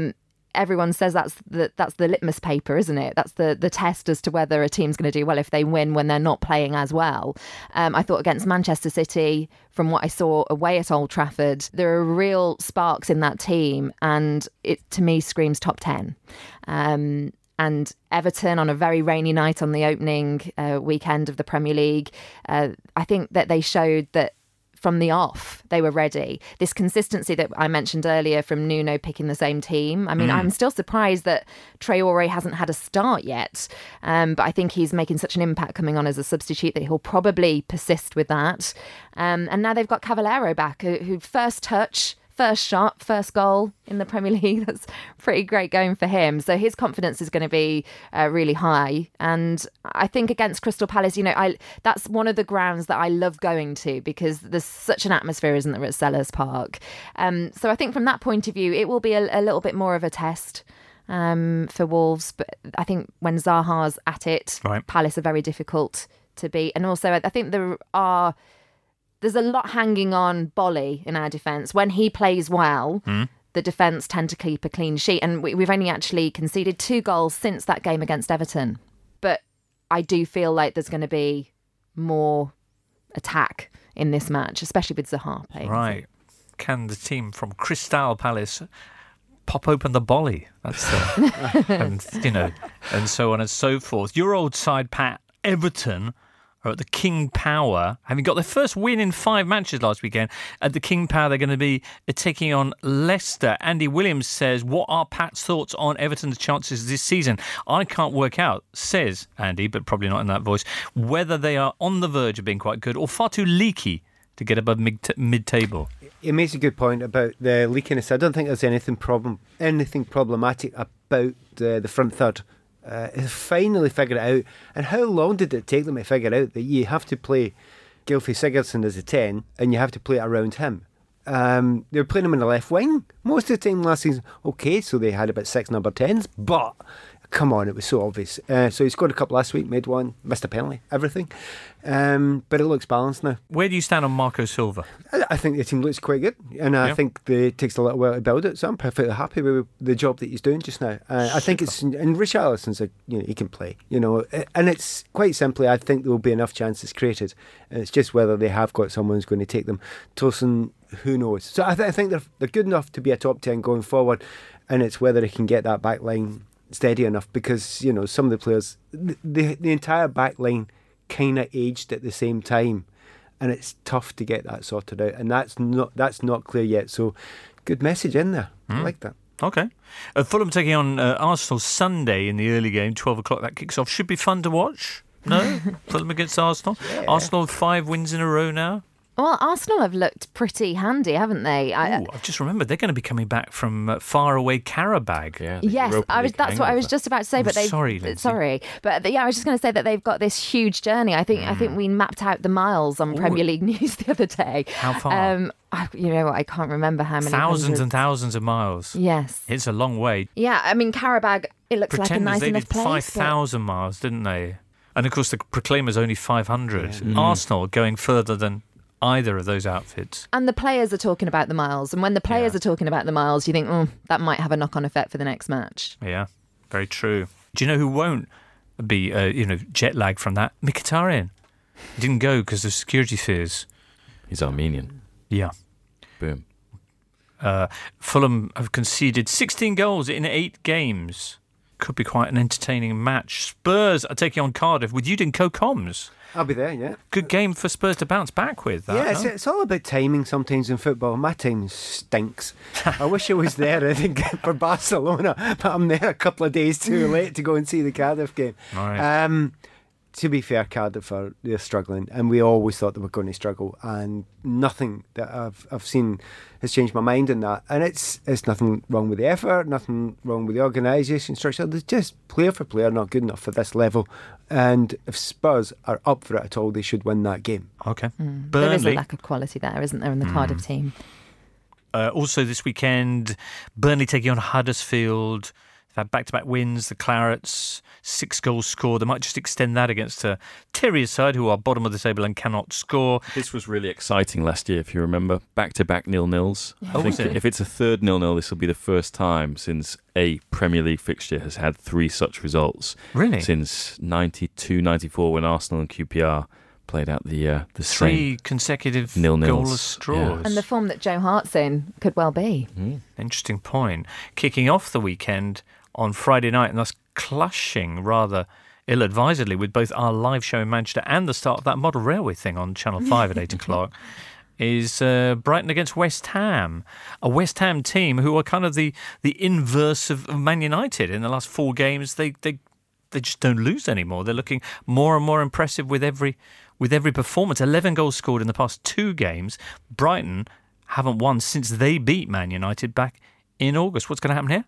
everyone says that's the that's the litmus paper, isn't it? That's the the test as to whether a team's going to do well if they win when they're not playing as well. Um, I thought against Manchester City, from what I saw away at Old Trafford, there are real sparks in that team, and it to me screams top ten. Um, and Everton on a very rainy night on the opening uh, weekend of the Premier League, uh, I think that they showed that from the off, they were ready. This consistency that I mentioned earlier from Nuno picking the same team. I mean, mm. I'm still surprised that Traore hasn't had a start yet. Um, but I think he's making such an impact coming on as a substitute that he'll probably persist with that. Um, and now they've got Cavaleiro back, who, who first touch, first shot, first goal in the Premier League. That's pretty great going for him. So his confidence is going to be uh, really high. And I think against Crystal Palace, you know, I that's one of the grounds that I love going to because there's such an atmosphere, isn't there, at Sellers Park. Um, so I think from that point of view, it will be a, a little bit more of a test um, for Wolves. But I think when Zaha's at it, right. Palace are very difficult to beat. And also, I think there are... There's a lot hanging on Bolly in our defence. When he plays well, mm. the defence tend to keep a clean sheet. And we, we've only actually conceded two goals since that game against Everton. But I do feel like there's going to be more attack in this match, especially with Zaha playing. Right. Can the team from Crystal Palace pop open the Bolly? That's uh, and, you know, and so on and so forth. Your old side, Pat, Everton, are at the King Power, having got their first win in five matches last weekend. At the King Power, they're going to be taking on Leicester. Andy Williams says, what are Pat's thoughts on Everton's chances this season? I can't work out, says Andy, but probably not in that voice, whether they are on the verge of being quite good or far too leaky to get above mid- mid-table. It makes a good point about the leakiness. I don't think there's anything problem, anything problematic about the, the front third. Uh, finally figured it out. And how long did it take them to figure out that you have to play Gylfi Sigurdsson as a ten and you have to play it around him? Um, they were playing him in the left wing most of the time last season. Okay, so they had about six number tens, but come on, it was so obvious. Uh, so he scored a couple last week, made one, missed a penalty, everything. Um, but it looks balanced now. Where do you stand on Marco Silva? I, I think the team looks quite good, and I yeah. think the, it takes a little while to build it. So I'm perfectly happy with the job that he's doing just now. Uh, I think it's and Richarlison's a you know he can play, you know, and it's quite simply I think there will be enough chances created. And it's just whether they have got someone who's going to take them. Tosin, who knows? So I, th- I think they're they're good enough to be a top ten going forward, and it's whether they can get that back line steady enough because you know some of the players, the the, the entire back line kind of aged at the same time, and it's tough to get that sorted out, and that's not that's not clear yet. So, good message in there. Mm. I like that. Okay, uh, Fulham taking on uh, Arsenal Sunday in the early game, twelve o'clock. That kicks off. Should be fun to watch. No, Fulham against Arsenal. Yeah. Arsenal five wins in a row now. Well, Arsenal have looked pretty handy, haven't they? I, Ooh, I've just remembered they're going to be coming back from uh, far away Karabag. Yeah, yes, I was. That's what I was just about to say. I'm but they sorry, Lindsay. sorry, but yeah, I was just going to say that they've got this huge journey. I think. Mm. I think we mapped out the miles on Ooh. Premier League News the other day. How far? Um, I, you know what? I can't remember how many. Thousands hundreds. and thousands of miles. Yes, it's a long way. Yeah, I mean Karabag. It looks Pretenders, like a nice they enough did place. Five thousand but... miles, didn't they? And of course, the Proclaimers only five hundred. Yeah. Mm. Arsenal going further than either of those outfits. And the players are talking about the miles. And when the players yeah. are talking about the miles, you think, oh, that might have a knock-on effect for the next match. Yeah, very true. Do you know who won't be, uh, you know, jet lagged from that? Mkhitaryan. He didn't go because of security fears. He's Armenian. Yeah. Boom. Uh, Fulham have conceded sixteen goals in eight games. Could be quite an entertaining match. Spurs are taking on Cardiff with Udinco Coms. I'll be there, yeah. Good game for Spurs to bounce back with. That, yeah, it's, no? it's all about timing sometimes in football. My time stinks. I wish I was there, I think, for Barcelona, but I'm there a couple of days too late to go and see the Cardiff game. Right. Um, to be fair, Cardiff are they're struggling, and we always thought they were going to struggle, and nothing that I've I've seen has changed my mind in that. And it's it's nothing wrong with the effort, nothing wrong with the organisation structure. There's just player for player not good enough for this level. And if Spurs are up for it at all, they should win that game. Okay. Mm. There is a lack of quality there, isn't there, in the mm. Cardiff team? Uh, also this weekend, Burnley taking on Huddersfield. They've had back-to-back wins. The Clarets, six goals scored. They might just extend that against uh, Terriers' side, who are bottom of the table and cannot score. This was really exciting last year, if you remember. Back-to-back nil-nils. Yeah. I Oh, think was it? if it's a third nil-nil, this will be the first time since a Premier League fixture has had three such results. Really? Since ninety-two ninety-four, when Arsenal and Q P R played out the uh, the Three same consecutive nil-nils. goalless draws. And the form that Joe Hart's in could well be. Mm. Interesting point. Kicking off the weekend on Friday night, and thus clashing rather ill-advisedly with both our live show in Manchester and the start of that model railway thing on Channel five at eight o'clock, is uh, Brighton against West Ham. A West Ham team who are kind of the, the inverse of, of Man United. In the last four games, they, they they just don't lose anymore. They're looking more and more impressive with every with every performance. eleven goals scored in the past two games. Brighton haven't won since they beat Man United back in August. What's going to happen here?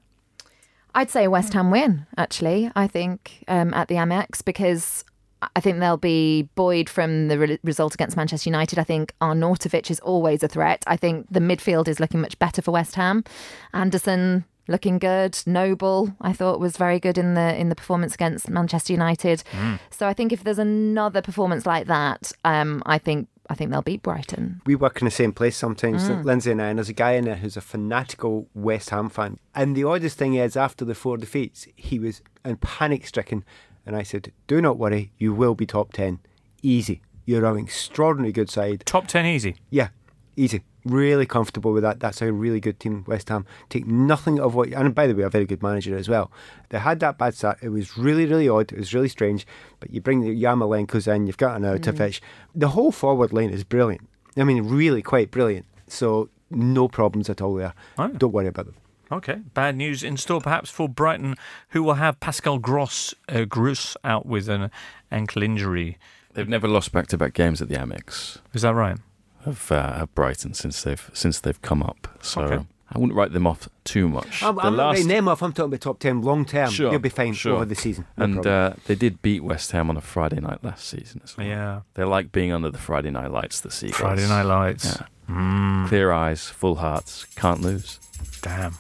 I'd say a West Ham win, actually, I think, um, at the Amex, because I think they'll be buoyed from the re- result against Manchester United. I think Arnautovic is always a threat. I think the midfield is looking much better for West Ham. Anderson looking good. Noble, I thought, was very good in the in the performance against Manchester United. Mm. So I think if there's another performance like that, um, I think I think they'll beat Brighton. We work in the same place sometimes, Mm. Lindsay and I, and there's a guy in there who's a fanatical West Ham fan. And the oddest thing is, after the four defeats, he was in panic-stricken. And I said, do not worry, you will be top ten. Easy. You're an extraordinarily good side. Top ten easy? Yeah, easy. Really comfortable with that. That's a really good team, West Ham. Take nothing of what... And by the way, a very good manager as well. They had that bad start. It was really, really odd. It was really strange. But you bring the Yarmolenkos in, you've got an Arnautovic. Mm. The whole forward line is brilliant. I mean, really quite brilliant. So no problems at all there. Oh. Don't worry about them. Okay. Bad news in store perhaps for Brighton, who will have Pascal Gross, uh, Gross out with an ankle injury. They've never lost back-to-back games at the Amex. Is that right? Of, uh, of Brighton since they've since they've come up. So okay. I wouldn't write them off too much. I'm, I'm not writing them off. I'm talking about top ten long term. Sure, They'll be fine sure. over the season. No and uh, they did beat West Ham on a Friday night last season as well. Yeah. They like being under the Friday night lights, the Seagulls. Friday night lights. Yeah. Mm. Clear eyes, full hearts, can't lose. Damn.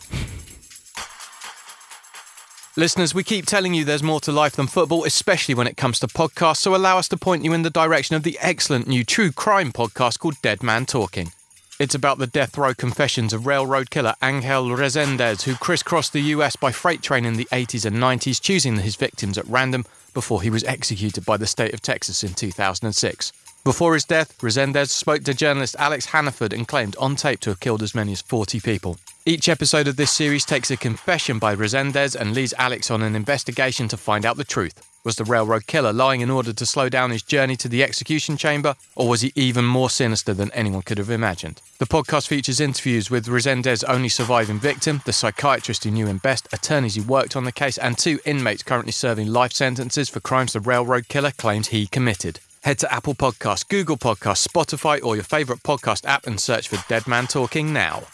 Listeners, we keep telling you there's more to life than football, especially when it comes to podcasts, so allow us to point you in the direction of the excellent new true crime podcast called Dead Man Talking. It's about the death row confessions of railroad killer Angel Resendez, who crisscrossed the U S by freight train in the eighties and nineties, choosing his victims at random before he was executed by the state of Texas in two thousand six. Before his death, Resendez spoke to journalist Alex Hannaford and claimed on tape to have killed as many as forty people. Each episode of this series takes a confession by Resendez and leads Alex on an investigation to find out the truth. Was the railroad killer lying in order to slow down his journey to the execution chamber, or was he even more sinister than anyone could have imagined? The podcast features interviews with Resendez's only surviving victim, the psychiatrist who knew him best, attorneys who worked on the case, and two inmates currently serving life sentences for crimes the railroad killer claims he committed. Head to Apple Podcasts, Google Podcasts, Spotify, or your favourite podcast app and search for Dead Man Talking now.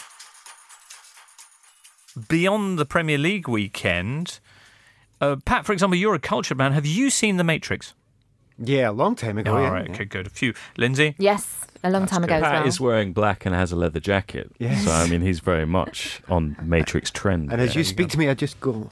Beyond the Premier League weekend, uh, Pat, for example, you're a cultured man. Have you seen The Matrix? Yeah, a long time ago. All yeah. right, okay, good. A few. Lindsay? Yes, a long That's time good. ago as Pat well. is wearing black and has a leather jacket. Yes. So, I mean, he's very much on Matrix trend. And as there. you speak to me, I just go...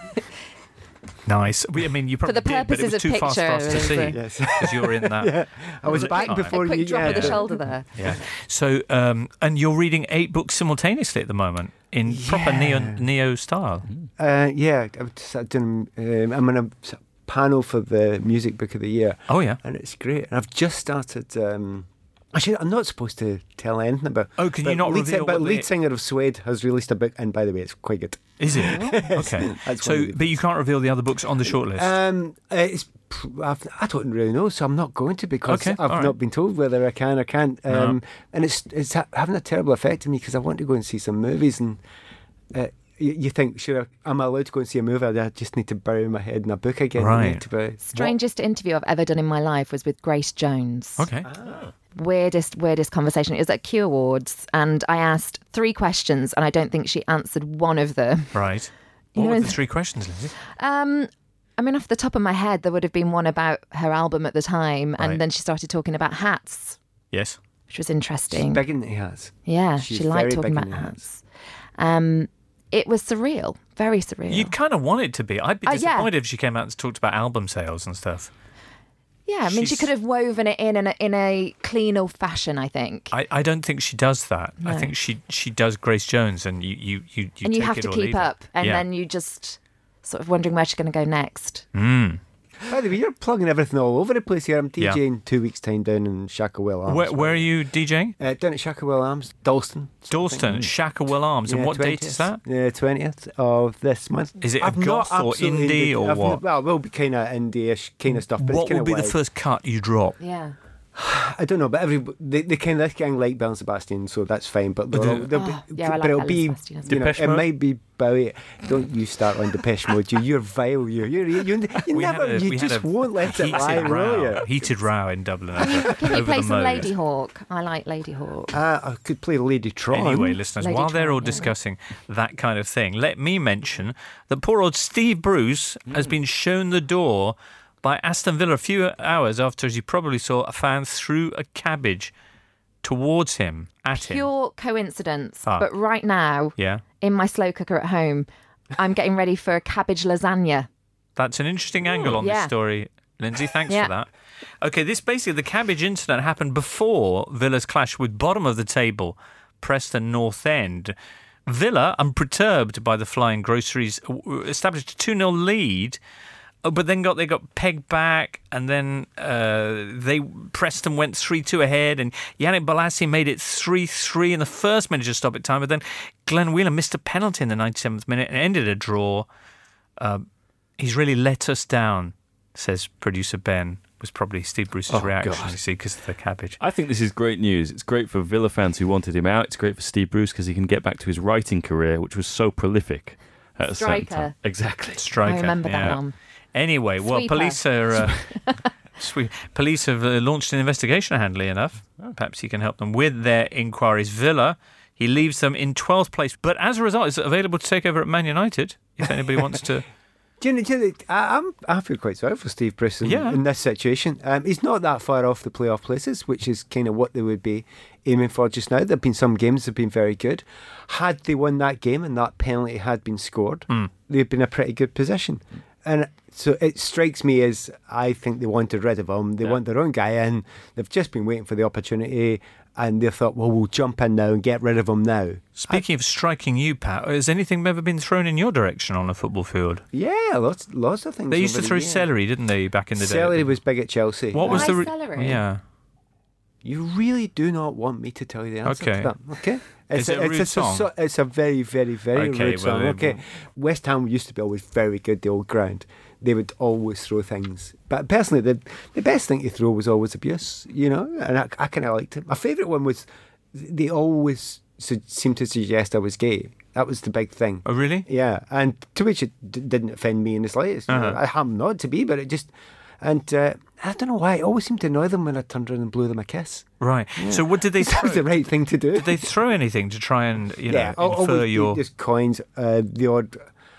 Nice. We, I mean, you probably For the did, but it purposes was of too fast for us to picture, see. Yes. Because you're in that. yeah. I was Look, back right. before a quick you... drop yeah. of the shoulder there. Yeah. So, um, and you're reading eight books simultaneously at the moment in Yeah. proper neo neo style. Uh, yeah, I've sat doing, um, I'm on a panel for the Music Book of the Year. Oh, yeah. And it's great. And I've just started... Um, actually, I'm not supposed to tell anything about... Oh, can but you not lead reveal sing- But what lead the- singer of Suede has released a book, and by the way, it's quite good. Is it? Okay. That's So, one of the but you can't reveal the other books on the shortlist. Um, uh, it's pr- I've, I don't really know, so I'm not going to because Okay, I've all right. not been told whether I can or can't. Um, No. And it's it's ha- having a terrible effect on me because I want to go and see some movies, and uh, you, you think, sure, am I allowed to go and see a movie? I just need to bury my head in a book again. I Right. need to bury- Strangest interview I've ever done in my life was with Grace Jones. okay. Weirdest, weirdest conversation. It was at Q Awards, and I asked three questions, and I don't think she answered one of them. Right. You What know, were the it's- three questions, Lindsay? Um, I mean, off the top of my head, there would have been one about her album at the time, Right. and then she started talking about hats, Yes. which was interesting. She's big in the hats. Yeah, She's she liked very talking big about in the hats. Um, it was surreal, very surreal. You'd kind of want it to be. I'd be Uh, yeah. disappointed if she came out and talked about album sales and stuff. Yeah, I mean, she She's- could have woven it in in a, in a cleaner fashion, I think. I, I don't think she does that. I No. think she she does Grace Jones, and you you you, you and you take have it to or keep leave it. up, and Yeah. then you just sort of wondering where she's going to go next. Mm. By the way, you're plugging everything all over the place here. I'm Yeah. DJing two weeks' time down in Shacklewell Arms. Where, where are you DJing? Uh, down at Shacklewell Arms, Dalston. Dalston, Shacklewell Arms. And Yeah, what date is that? The twentieth of this month. Is it a I've not goth or absolutely indie been- or I've what? not- well, it will be kind of indie-ish kind of stuff. But What it's kinda will be the wild. first cut you drop? Yeah. I don't know, but every they, they kind of gang like Belle and Sebastian, so that's fine. But But they'll, the- they'll Oh, be, yeah, I like but it'll Belle be, and Sebastian as you know, Depeche it Mode? might be Bowie. Don't you start on Depeche Mode? You, you're vile. You, you, you, you, you We had never, a- you we had just a won't let it heated lie, will row, you? Heated row in Dublin over, Can you over play the some modes. Lady Hawk? I like Lady Hawk. Uh, I could play Lady Tron. Anyway, listeners, Lady while they're Tron, all yeah. discussing that kind of thing, let me mention that poor old Steve Bruce has been shown the door by Aston Villa a few hours after, as you probably saw, a fan threw a cabbage towards him, at him. Pure coincidence. Ah. But right now, Yeah, in my slow cooker at home, I'm getting ready for a cabbage lasagna. that's an interesting angle on this yeah. story. Lindsay, thanks Yeah. for that. Okay, this basically, the cabbage incident happened before Villa's clash with bottom of the table, Preston North End. Villa, unperturbed by the flying groceries, w- established a two nil lead, uh, but then got they got pegged back, and then uh, they Preston went three two ahead, and Yannick Bolasie made it three three in the first minute of stoppage time, but then Glenn Whelan missed a penalty in the ninety-seventh minute and ended a draw. Uh, he's really let us down, says producer Ben. Was probably Steve Bruce's Oh, reaction, God. you see, because of the cabbage. I think this is great news. It's great for Villa fans who wanted him out. It's great for Steve Bruce because he can get back to his writing career, which was so prolific at a certain Striker. time. Exactly. Striker. I remember that yeah. one. Anyway, well, Sweeper. police are uh, sweet. Police have uh, launched an investigation. Handily enough, perhaps he can help them with their inquiries. Villa, he leaves them in twelfth place, but as a result, is available to take over at Man United if anybody wants to. Do you know, do you know, I, I'm, I feel quite sorry for Steve Bruce in, Yeah. in this situation. Um, he's not that far off the playoff places, which is kind of what they would be aiming for just now. There have been some games that have been very good. Had they won that game and that penalty had been scored, Mm. they'd been in a pretty good position. And so it strikes me as I think they wanted rid of him. They Yeah. want their own guy in. They've just been waiting for the opportunity, and they thought, well, we'll jump in now and get rid of him now. Speaking of striking you, Pat, has anything ever been thrown in your direction on a football field? Yeah, lots, lots of things. They used over to the throw years. celery, didn't they, back in the day? Celery was big at Chelsea. What was Why the re- celery? Yeah. You really do not want me to tell you the answer Okay. to that, okay? Is it a rude it's song? so- it's a very, very, very Okay, rude song. well, Okay, well- West Ham used to be always very good. The old ground, they would always throw things. But personally, the the best thing to throw was always abuse. You know, and I, I kind of liked it. My favourite one was they always su- seemed to suggest I was gay. That was the big thing. Oh, really? Yeah, and to which it d- didn't offend me in the slightest. You know, Uh-huh. I am not to be, but it just. And uh, I don't know why. It always seemed to annoy them when I turned around and blew them a kiss. Right. So what did they That was throw? the right thing to do. Did they throw anything to try and, you know, yeah, al- infer always your... just coins, uh, the odd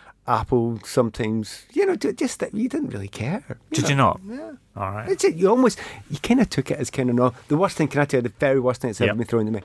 apple. Sometimes, you know, ju- just that you didn't really care. Did know. you not? Yeah. All right. It's it. You almost, you kind of took it as kind of no. The worst thing, can I tell you, the very worst thing that's Yep. ever been thrown to me?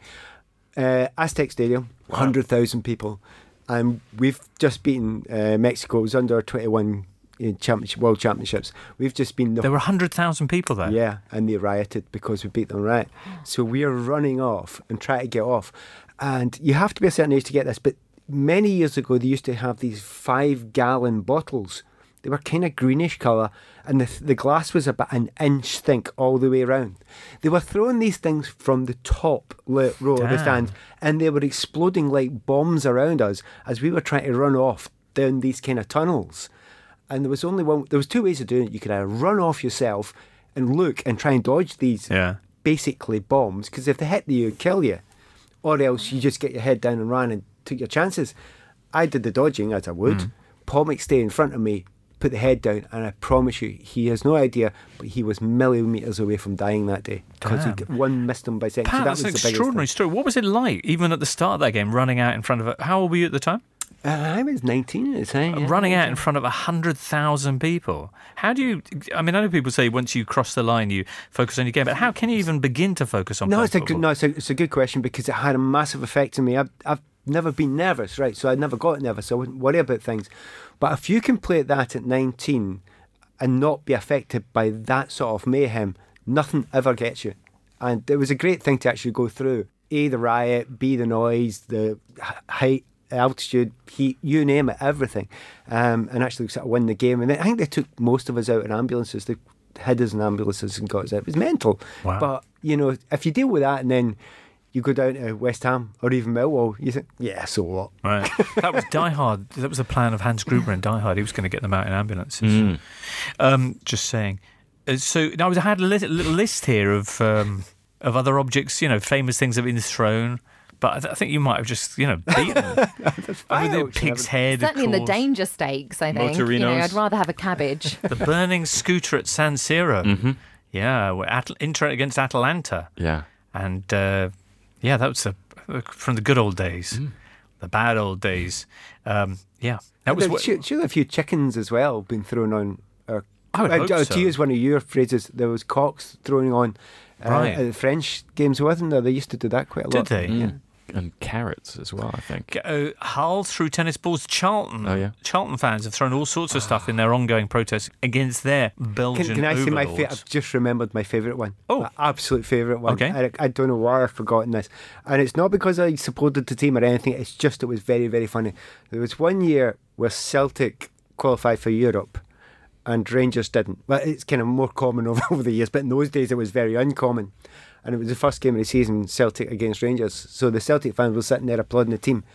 Uh, Aztec Stadium, one hundred thousand people, and we've just beaten uh, Mexico's under twenty-one uh, championship, World Championships. We've just been the There were one hundred thousand people there. yeah, and they rioted because we beat them, right? So we are running off and trying to get off. And you have to be a certain age to get this, but many years ago they used to have these five gallon bottles. They were kind of greenish colour, and the, the glass was about an inch thick all the way around. They were throwing these things from the top le- row of the Damn. stand, and they were exploding like bombs around us as we were trying to run off down these kind of tunnels. And there was only one. There was two ways of doing it. You could either run off yourself and look and try and dodge these Yeah. basically bombs, because if they hit you, it'd kill you, or else you just get your head down and ran and took your chances. I did the dodging as I would. Mm. Paul McStay in front of me put the head down, and I promise you, he has no idea, but he was millimetres away from dying that day because he Damn. got- one missed him by second. Pat, so that that's was an the biggest extraordinary thing. story. What was it like, even at the start of that game, running out in front of it? How old were you at the time? Uh, I was nineteen at the time. yeah. Running out in front of one hundred thousand people. How do you... I mean, I know people say once you cross the line, you focus on your game, but how can you even begin to focus on No, playing it's a football? good, no, it's a, it's a good question because it had a massive effect on me. I've, I've never been nervous, right? So I never got nervous. So I wouldn't worry about things. But if you can play that at nineteen and not be affected by that sort of mayhem, nothing ever gets you. And it was a great thing to actually go through. A, the riot, B, the noise, the height, altitude, heat, you name it, everything. Um, and actually sort of win the game. And I think they took most of us out in ambulances. They hid us in ambulances and got us out. It was mental. Wow. But, you know, if you deal with that and then you go down to West Ham or even Millwall, you think, yeah, so what? Right. That was Die Hard. That was the plan of Hans Gruber in Die Hard. He was going to get them out in ambulances. Mm. Um, just saying. Uh, So now I had a little, little list here of um, of other objects, you know, famous things that have been thrown. But I, th- I think you might have just, you know, beaten them. Over the pig's head, Certainly of in course. the danger stakes, I think. You know, Motorinos. I'd rather have a cabbage. The burning scooter at San Siro. Mm-hmm. Yeah, we're At- Inter against Atalanta. Yeah. And uh, yeah, that was a, from the good old days, Mm. the bad old days. Um, yeah, that was There what. should, should a few chickens as well been thrown on. Or, I would uh, hope to so. use one of your phrases, there was cocks throwing on uh, Right. at the French games, wasn't there? They used to do that quite a Did lot. they? Mm. And carrots as well, I think. Uh, Hull threw tennis balls. Charlton. Oh, yeah. Charlton fans have thrown all sorts of stuff in their ongoing protests against their Belgian Can, can I say my overlords. fa- I've just remembered my favourite one. Oh. My absolute favourite one. Okay. I, I don't know why I've forgotten this. And it's not because I supported the team or anything, it's just it was very, very funny. There was one year where Celtic qualified for Europe and Rangers didn't. Well, it's kind of more common over, over the years, but in those days it was very uncommon. And it was the first game of the season, Celtic against Rangers. So the Celtic fans were sitting there applauding the team.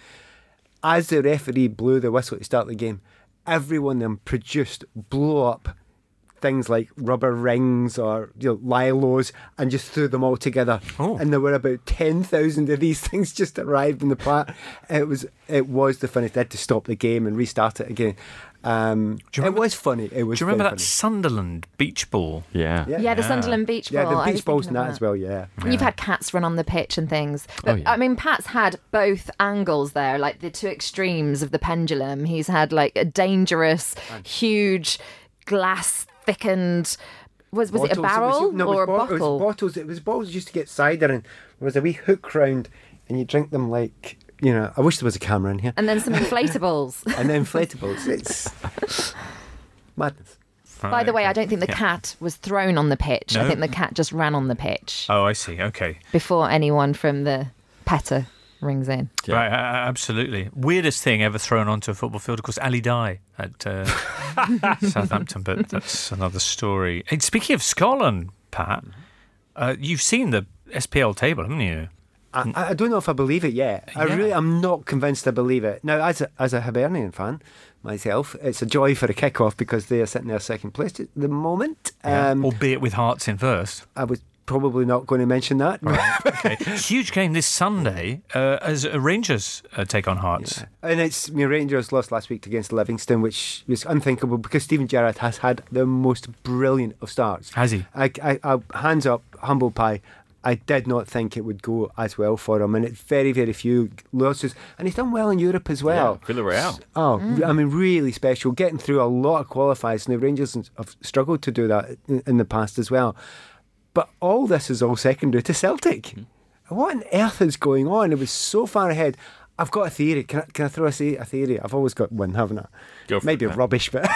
As the referee blew the whistle to start the game, everyone of them produced blow up things like rubber rings or, you know, lilos and just threw them all together. Oh. And there were about ten thousand of these things just arrived in the park. It was it was the funniest. They had to stop the game and restart it again. Um, Do you it remember- was funny. It was Do you remember very that funny. Sunderland beach ball? Yeah. Yeah, the Sunderland beach ball. Yeah, the I was beach balls thinking and of that as well, yeah. And You've had cats run on the pitch and things. But, Oh, yeah. I mean, Pat's had both angles there, like the two extremes of the pendulum. He's had like a dangerous, huge, glass thickened. Was was it a Bottles, barrel was- no, it or a was bo- It bottle? was bottles. It was bottles used to get cider and there was a wee hook round and you drink them like, you know, I wish there was a camera in here. And then some inflatables. And then inflatables. It's madness. By the way, I don't think the Yeah. cat was thrown on the pitch. No? I think the cat just ran on the pitch Oh, I see. Okay. before anyone from the PETA rings in. Yeah. Right, uh, absolutely. Weirdest thing ever thrown onto a football field, of course, Ali Dye at uh, Southampton, but that's another story. Hey, speaking of Scotland, Pat, uh, you've seen the S P L table, haven't you? I, I don't know if I believe it yet. I Yeah. really, I'm not convinced I believe it. Now, as a, as a Hibernian fan myself, it's a joy for a kick-off because they are sitting there second place at the moment. Um, Albeit with Hearts in first. I was probably not going to mention that. Okay. Huge game this Sunday uh, as uh, Rangers uh, take on Hearts. And it's, I mean, Rangers lost last week against Livingston, which was unthinkable because Stephen Gerrard has had the most brilliant of starts. Has he? I, I, I, hands up, humble pie. I did not think it would go as well for him, and it's very, very few losses. And he's done well in Europe as well. Yeah, Villarreal. Oh, I mean, really special. Getting through a lot of qualifiers, and the Rangers have struggled to do that in, in the past as well. But all this is all secondary to Celtic. Mm-hmm. What on earth is going on? It was so far ahead. I've got a theory. Can I, can I throw a, a theory? I've always got one, haven't I? Go for Maybe it, man. rubbish, but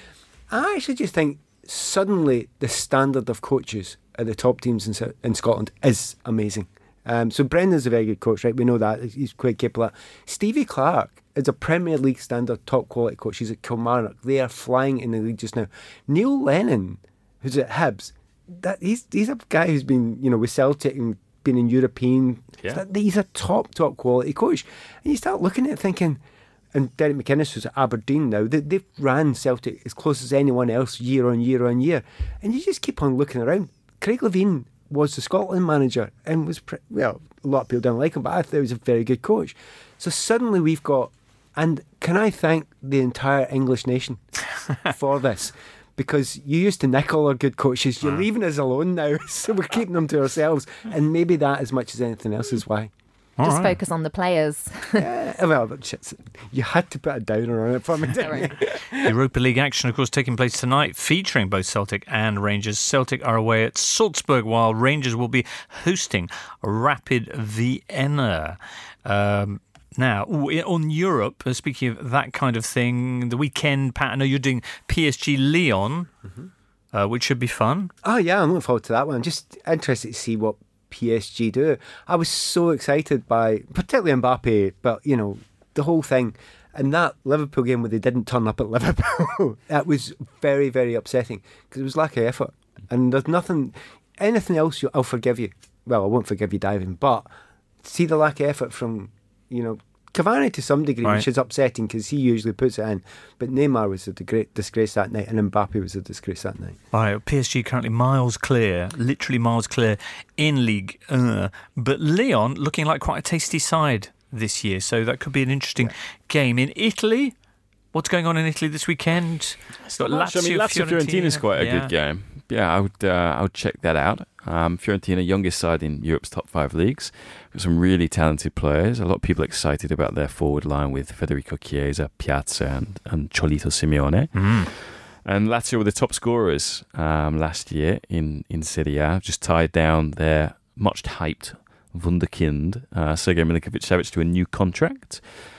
I actually just think suddenly the standard of coaches at the top teams in, Sc- in Scotland is amazing. Um, so Brendan's a very good coach, right? We know that. He's quite capable. Stevie Clark is a Premier League standard top quality coach. He's at Kilmarnock. They are flying in the league just now. Neil Lennon, who's at Hibs, that he's he's a guy who's been, you know, with Celtic and been in European. Yeah. He's a top, top quality coach. And you start looking at it thinking, and Derek McInnes, who's at Aberdeen now, they, they've ran Celtic as close as anyone else year on year on year. And you just keep on looking around. Craig Levein was the Scotland manager and was, pre- well, a lot of people don't like him, but I thought he was a very good coach. So suddenly we've got, and can I thank the entire English nation for this? Because you used to nick all our good coaches. You're leaving us alone now, so we're keeping them to ourselves. And maybe that, as much as anything else, is why. All Just right. focus on the players. Uh, well, but shit, you had to put a downer on it for me, didn't you? Europa League action, of course, taking place tonight, featuring both Celtic and Rangers. Celtic are away at Salzburg, while Rangers will be hosting Rapid Vienna. Um, Now, ooh, on Europe, uh, speaking of that kind of thing, the weekend pattern, you're doing P S G Lyon, mm-hmm. uh, which should be fun. Oh, yeah, I'm looking forward to that one. I'm just interested to see what P S G do. I was so excited by, particularly Mbappe, but, you know, the whole thing. And that Liverpool game where they didn't turn up at Liverpool, that was very, very upsetting because it was lack of effort. And there's nothing, anything else you, I'll forgive you. Well, I won't forgive you diving, but see the lack of effort from, you know, Cavani to some degree, right. which is upsetting because he usually puts it in. But Neymar was a great disgrace that night, and Mbappe was a disgrace that night. Right, P S G currently miles clear, literally miles clear in Ligue one. But Lyon looking like quite a tasty side this year, so that could be an interesting yeah. game. In Italy, what's going on in Italy this weekend? It's got Lazio, I mean, Lazio Fiorentina is quite a yeah. good game. Yeah, I would uh, I would check that out. Um, Fiorentina, youngest side in Europe's top five leagues. Got some really talented players. A lot of people excited about their forward line with Federico Chiesa, Piazza, and, and Cholito Simeone. Mm. And Lazio were the top scorers um, last year in in Serie A. Just tied down their much hyped Wunderkind, uh, Sergej Milinkovic-Savic, to a new contract.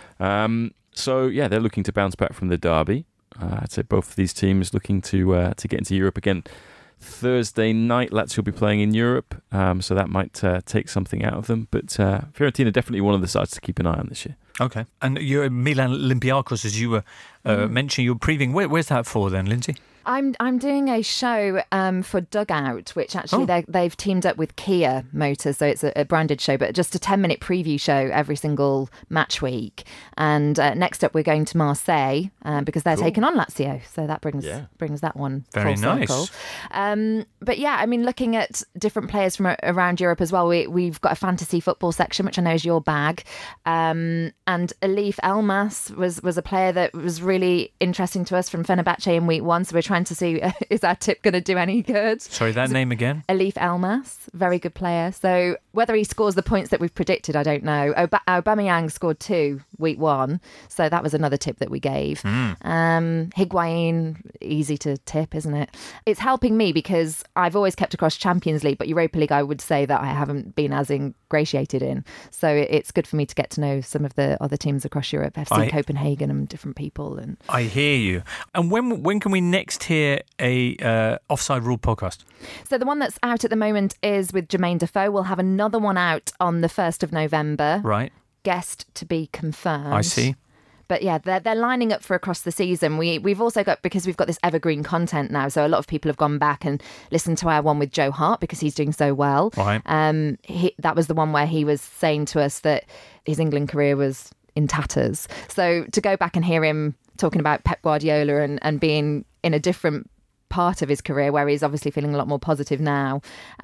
Um, so, yeah, they're looking to bounce back from the derby. Uh, I'd say both of these teams looking to uh, to get into Europe again. Thursday night, Lazio will be playing in Europe, um, so that might uh, take something out of them. But uh, Fiorentina definitely one of the sides to keep an eye on this year. Okay. And you're Milan Olympiacos, as you were uh, mm. mentioning, you were previewing. Where, where's that for then, Lindsay? I'm I'm doing a show um, for Dugout, which actually oh. they've teamed up with Kia Motors, so it's a, a branded show, but just a ten-minute preview show every single match week. And uh, next up, we're going to Marseille um, because they're cool. taking on Lazio, so that brings yeah. brings that one very full nice. circle. Um, but yeah, I mean, looking at different players from around Europe as well, we, we've got a fantasy football section, which I know is your bag. Um, and Elif Elmas was was a player that was really interesting to us from Fenerbahce in week one, so we're trying to see, uh, is our tip going to do any good? Sorry, that so, name again? Elif Elmas, very good player. So whether he scores the points that we've predicted, I don't know. Ob- Aubameyang scored two week one, so that was another tip that we gave. Mm. Um, Higuain, easy to tip, isn't it? It's helping me because I've always kept across Champions League, but Europa League I would say that I haven't been as ingratiated in. So it's good for me to get to know some of the other teams across Europe, F C I, Copenhagen and different people. And I hear you. And when when can we next hear a uh, Offside Rule podcast? So the one that's out at the moment is with Jermaine Defoe. We'll have another one out on the first of November. Right. Guest to be confirmed. I see. But yeah, they're they're lining up for across the season. We we've also got, because we've got this evergreen content now, so a lot of people have gone back and listened to our one with Joe Hart because he's doing so well. Right. Um, he, that was the one where he was saying to us that his England career was in tatters. So to go back and hear him talking about Pep Guardiola and, and being in a different part of his career where he's obviously feeling a lot more positive now.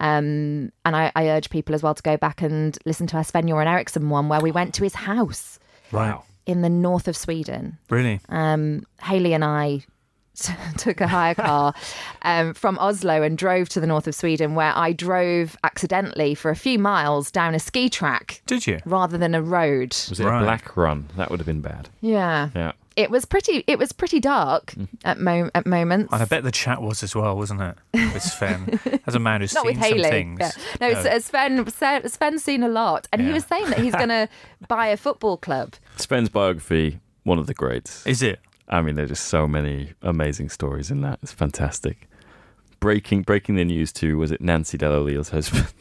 Um, and I, I urge people as well to go back and listen to our Sven-Göran Eriksson one where we went to his house. Wow. In the north of Sweden. Really? Um, Haley and I t- took a hire car um, from Oslo and drove to the north of Sweden, where I drove accidentally for a few miles down a ski track. Did you? Rather than a road. Was it right. a black run? That would have been bad. Yeah. Yeah. It was pretty. It was pretty dark mm. at mo- at moments. And I bet the chat was as well, wasn't it? With Sven, as a man who's Not seen with Haley. some things. Yeah. No, no. Sven. Sven's seen a lot, and Yeah. he was saying that he's going to buy a football club. Sven's biography, one of the greats. Is it? I mean, there's just so many amazing stories in that. It's fantastic. Breaking breaking the news to, was it Nancy Delolle's husband,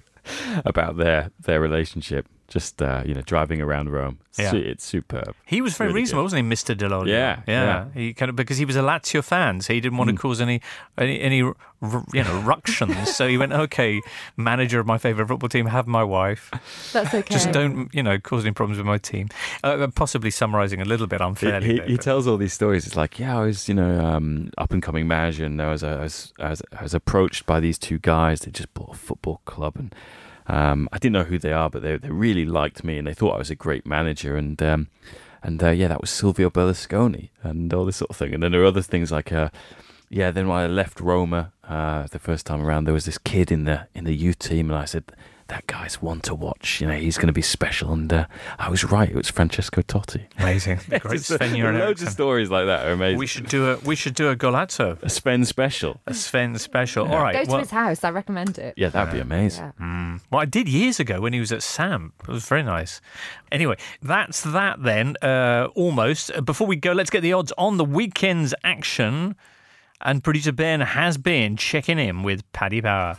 about their their relationship. Just, uh, you know, driving around Rome. Yeah. Su- it's superb. He was very Really reasonable, good. wasn't he, Mister Delolio? Yeah, yeah. yeah. He kind of, because he was a Lazio fan, so he didn't want to Mm. cause any, any, any, you know, ructions. So he went, okay, manager of my favourite football team, have my wife. That's okay. Just don't, you know, cause any problems with my team. Uh, possibly summarising a little bit unfairly. He, he, there, he but- tells all these stories. It's like, yeah, I was, you know, um, up and coming manager, and I was, I was, I was, I was approached by these two guys. They just bought a football club, and um, I didn't know who they are, but they they really liked me, and they thought I was a great manager. And um, and uh, yeah, that was Silvio Berlusconi, and all this sort of thing. And then there are other things like, uh, yeah, then when I left Roma uh, the first time around, there was this kid in the in the youth team, and I said, that guy's one to watch. You know, he's going to be special. And uh, I was right. It was Francesco Totti. Amazing. Great Sven-Göran Loads Eriksson. of stories like that are amazing. We should do a we should do a Golazzo, a Sven special. a Sven special. Yeah. All right. Go to well, his house. I recommend it. Yeah, that'd be amazing. Yeah. Mm. Well, I did years ago when he was at Sam. It was very nice. Anyway, that's that then. Uh, almost. Before we go, let's get the odds on the weekend's action. And producer Ben has been checking in with Paddy Power.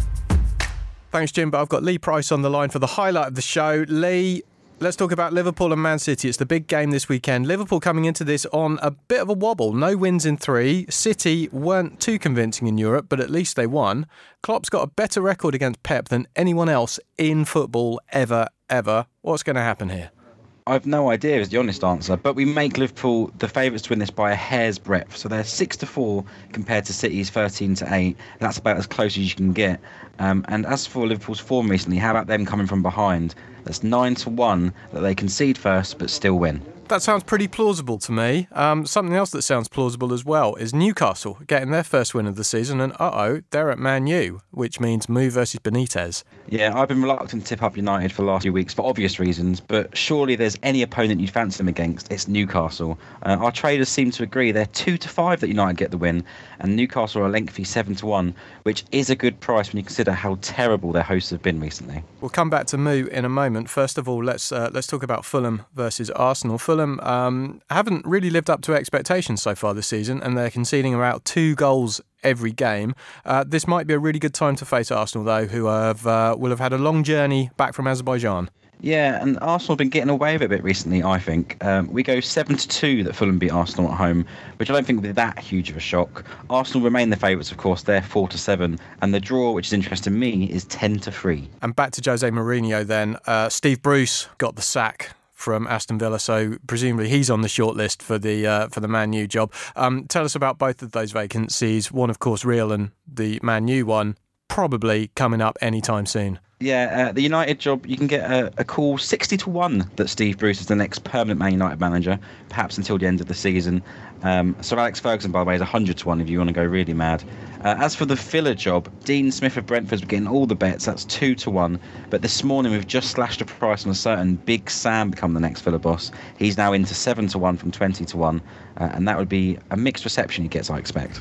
Thanks, Jim, but I've got Lee Price on the line for the highlight of the show. Lee, let's talk about Liverpool and Man City. It's the big game this weekend. Liverpool coming into this on a bit of a wobble. No wins in three. City weren't too convincing in Europe, but at least they won. Klopp's got a better record against Pep than anyone else in football ever, ever. What's going to happen here? I've no idea is the honest answer, but we make Liverpool the favourites to win this by a hair's breadth. So they're six to four compared to City's thirteen to eight. That's about as close as you can get. Um, and as for Liverpool's form recently, how about them coming from behind? That's nine to one that they concede first but still win. That sounds pretty plausible to me. Um, something else that sounds plausible as well is Newcastle getting their first win of the season, and uh-oh, they're at Man U, which means Mu versus Benitez. Yeah, I've been reluctant to tip up United for the last few weeks for obvious reasons, but surely there's any opponent you'd fancy them against, it's Newcastle. Uh, our traders seem to agree they're two to five that United get the win, and Newcastle are a lengthy seven to one, which is a good price when you consider how terrible their hosts have been recently. We'll come back to Mu in a moment. First of all, let's uh, let's talk about Fulham versus Arsenal. Fulham um, haven't really lived up to expectations so far this season, and they're conceding about two goals every game. Uh, this might be a really good time to face Arsenal, though, who have uh, will have had a long journey back from Azerbaijan. Yeah, and Arsenal have been getting away with it a bit recently, I think. Um, we go seven to two that Fulham beat Arsenal at home, which I don't think will be that huge of a shock. Arsenal remain the favourites, of course. They're four to seven, and the draw, which is interesting me, is ten to three. And back to Jose Mourinho then. Uh, Steve Bruce got the sack from Aston Villa, so presumably he's on the shortlist for the uh, for the Man U job. Um, tell us about both of those vacancies. One, of course, real, and the Man U one probably coming up anytime soon. Yeah, uh, the United job, you can get a, a cool sixty to one that Steve Bruce is the next permanent Man United manager, perhaps until the end of the season. Um, Sir Alex Ferguson, by the way, is one hundred to one if you want to go really mad. Uh, as for the Villa job, Dean Smith of Brentford's getting all the bets, that's two to one. But this morning we've just slashed a price on a certain Big Sam become the next Villa boss. He's now into seven to one from twenty to one, uh, and that would be a mixed reception he gets, I expect.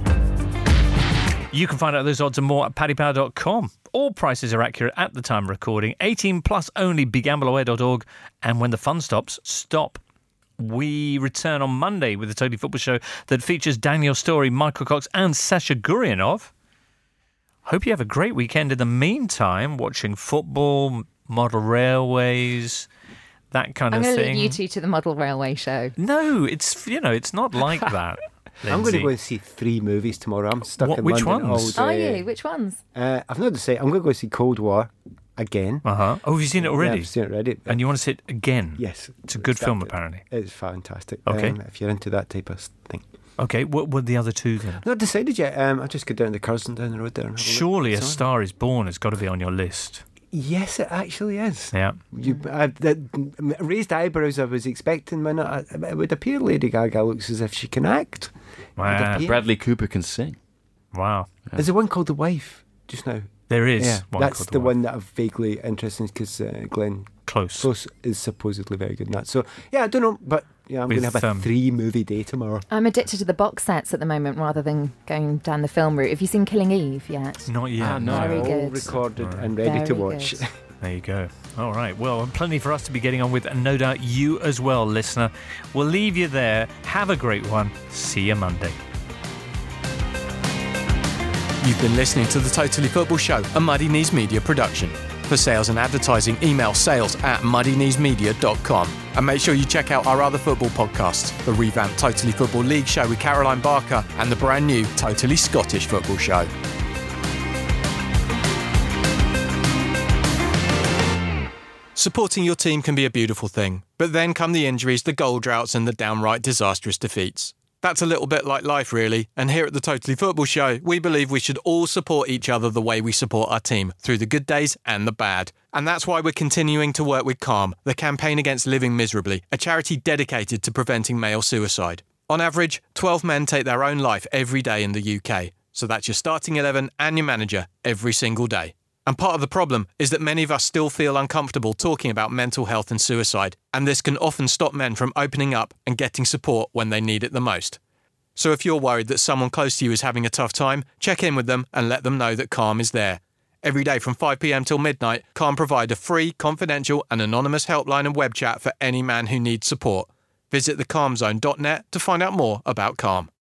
You can find out those odds and more at paddy power dot com. All prices are accurate at the time of recording. eighteen plus only, be gamble aware dot org. And when the fun stops, stop. We return on Monday with the Totally Football Show that features Daniel Storey, Michael Cox and Sasha Gurianov. Hope you have a great weekend in the meantime, watching football, model railways, that kind I'm of going to thing. lead you two to the model railway show. No, it's, you know, it's not like that. I'm going to go and see three movies tomorrow. I'm stuck What- in which London ones? all Are day. you? Which ones? Uh, I've not to say. I'm going to go see Cold War again. Uh-huh. Oh, have you seen it already? Yeah, I've seen it already. And you want to see it again? Yes. It's a good film, Exactly. apparently. It's fantastic. Okay. Um, if you're into that type of thing. Okay, what were the other two then? Not decided yet. Um, I'll just go down to Curzon down the road there. And have a look. Surely A It's on. Star Is Born has got to be on your list. Yes, it actually is. Yeah. You, I, the raised eyebrows I was expecting. When it, it would appear Lady Gaga looks as if she can act. It would Wow. appear. Bradley Cooper can sing. Wow. There's a one called The Wife just now. There is Yeah, one that's called the Wife. one that I'm vaguely interested in because uh, Glenn Close. Close is supposedly very good in that. So yeah, I don't know, but yeah, I'm With, going to have a um, three movie day tomorrow. I'm addicted to the box sets at the moment rather than going down the film route. Have you seen Killing Eve yet? Not yet. Ah, no. Very All good. recorded Right. and ready Very to watch. good. There you go. All right. Well, plenty for us to be getting on with, and no doubt you as well, listener. We'll leave you there. Have a great one. See you Monday. You've been listening to the Totally Football Show, a Muddy Knees Media production. For sales and advertising, email sales at muddy knees media dot com. And make sure you check out our other football podcasts, the revamped Totally Football League Show with Caroline Barker and the brand new Totally Scottish Football Show. Supporting your team can be a beautiful thing, but then come the injuries, the goal droughts and the downright disastrous defeats. That's a little bit like life, really, and here at the Totally Football Show, we believe we should all support each other the way we support our team, through the good days and the bad. And that's why we're continuing to work with Calm, the campaign against living miserably, a charity dedicated to preventing male suicide. On average, twelve men take their own life every day in the U K, so that's your starting eleven and your manager every single day. And part of the problem is that many of us still feel uncomfortable talking about mental health and suicide, and this can often stop men from opening up and getting support when they need it the most. So if you're worried that someone close to you is having a tough time, check in with them and let them know that Calm is there. Every day from five p m till midnight, Calm provide a free, confidential and anonymous helpline and web chat for any man who needs support. Visit the calm zone dot net to find out more about Calm.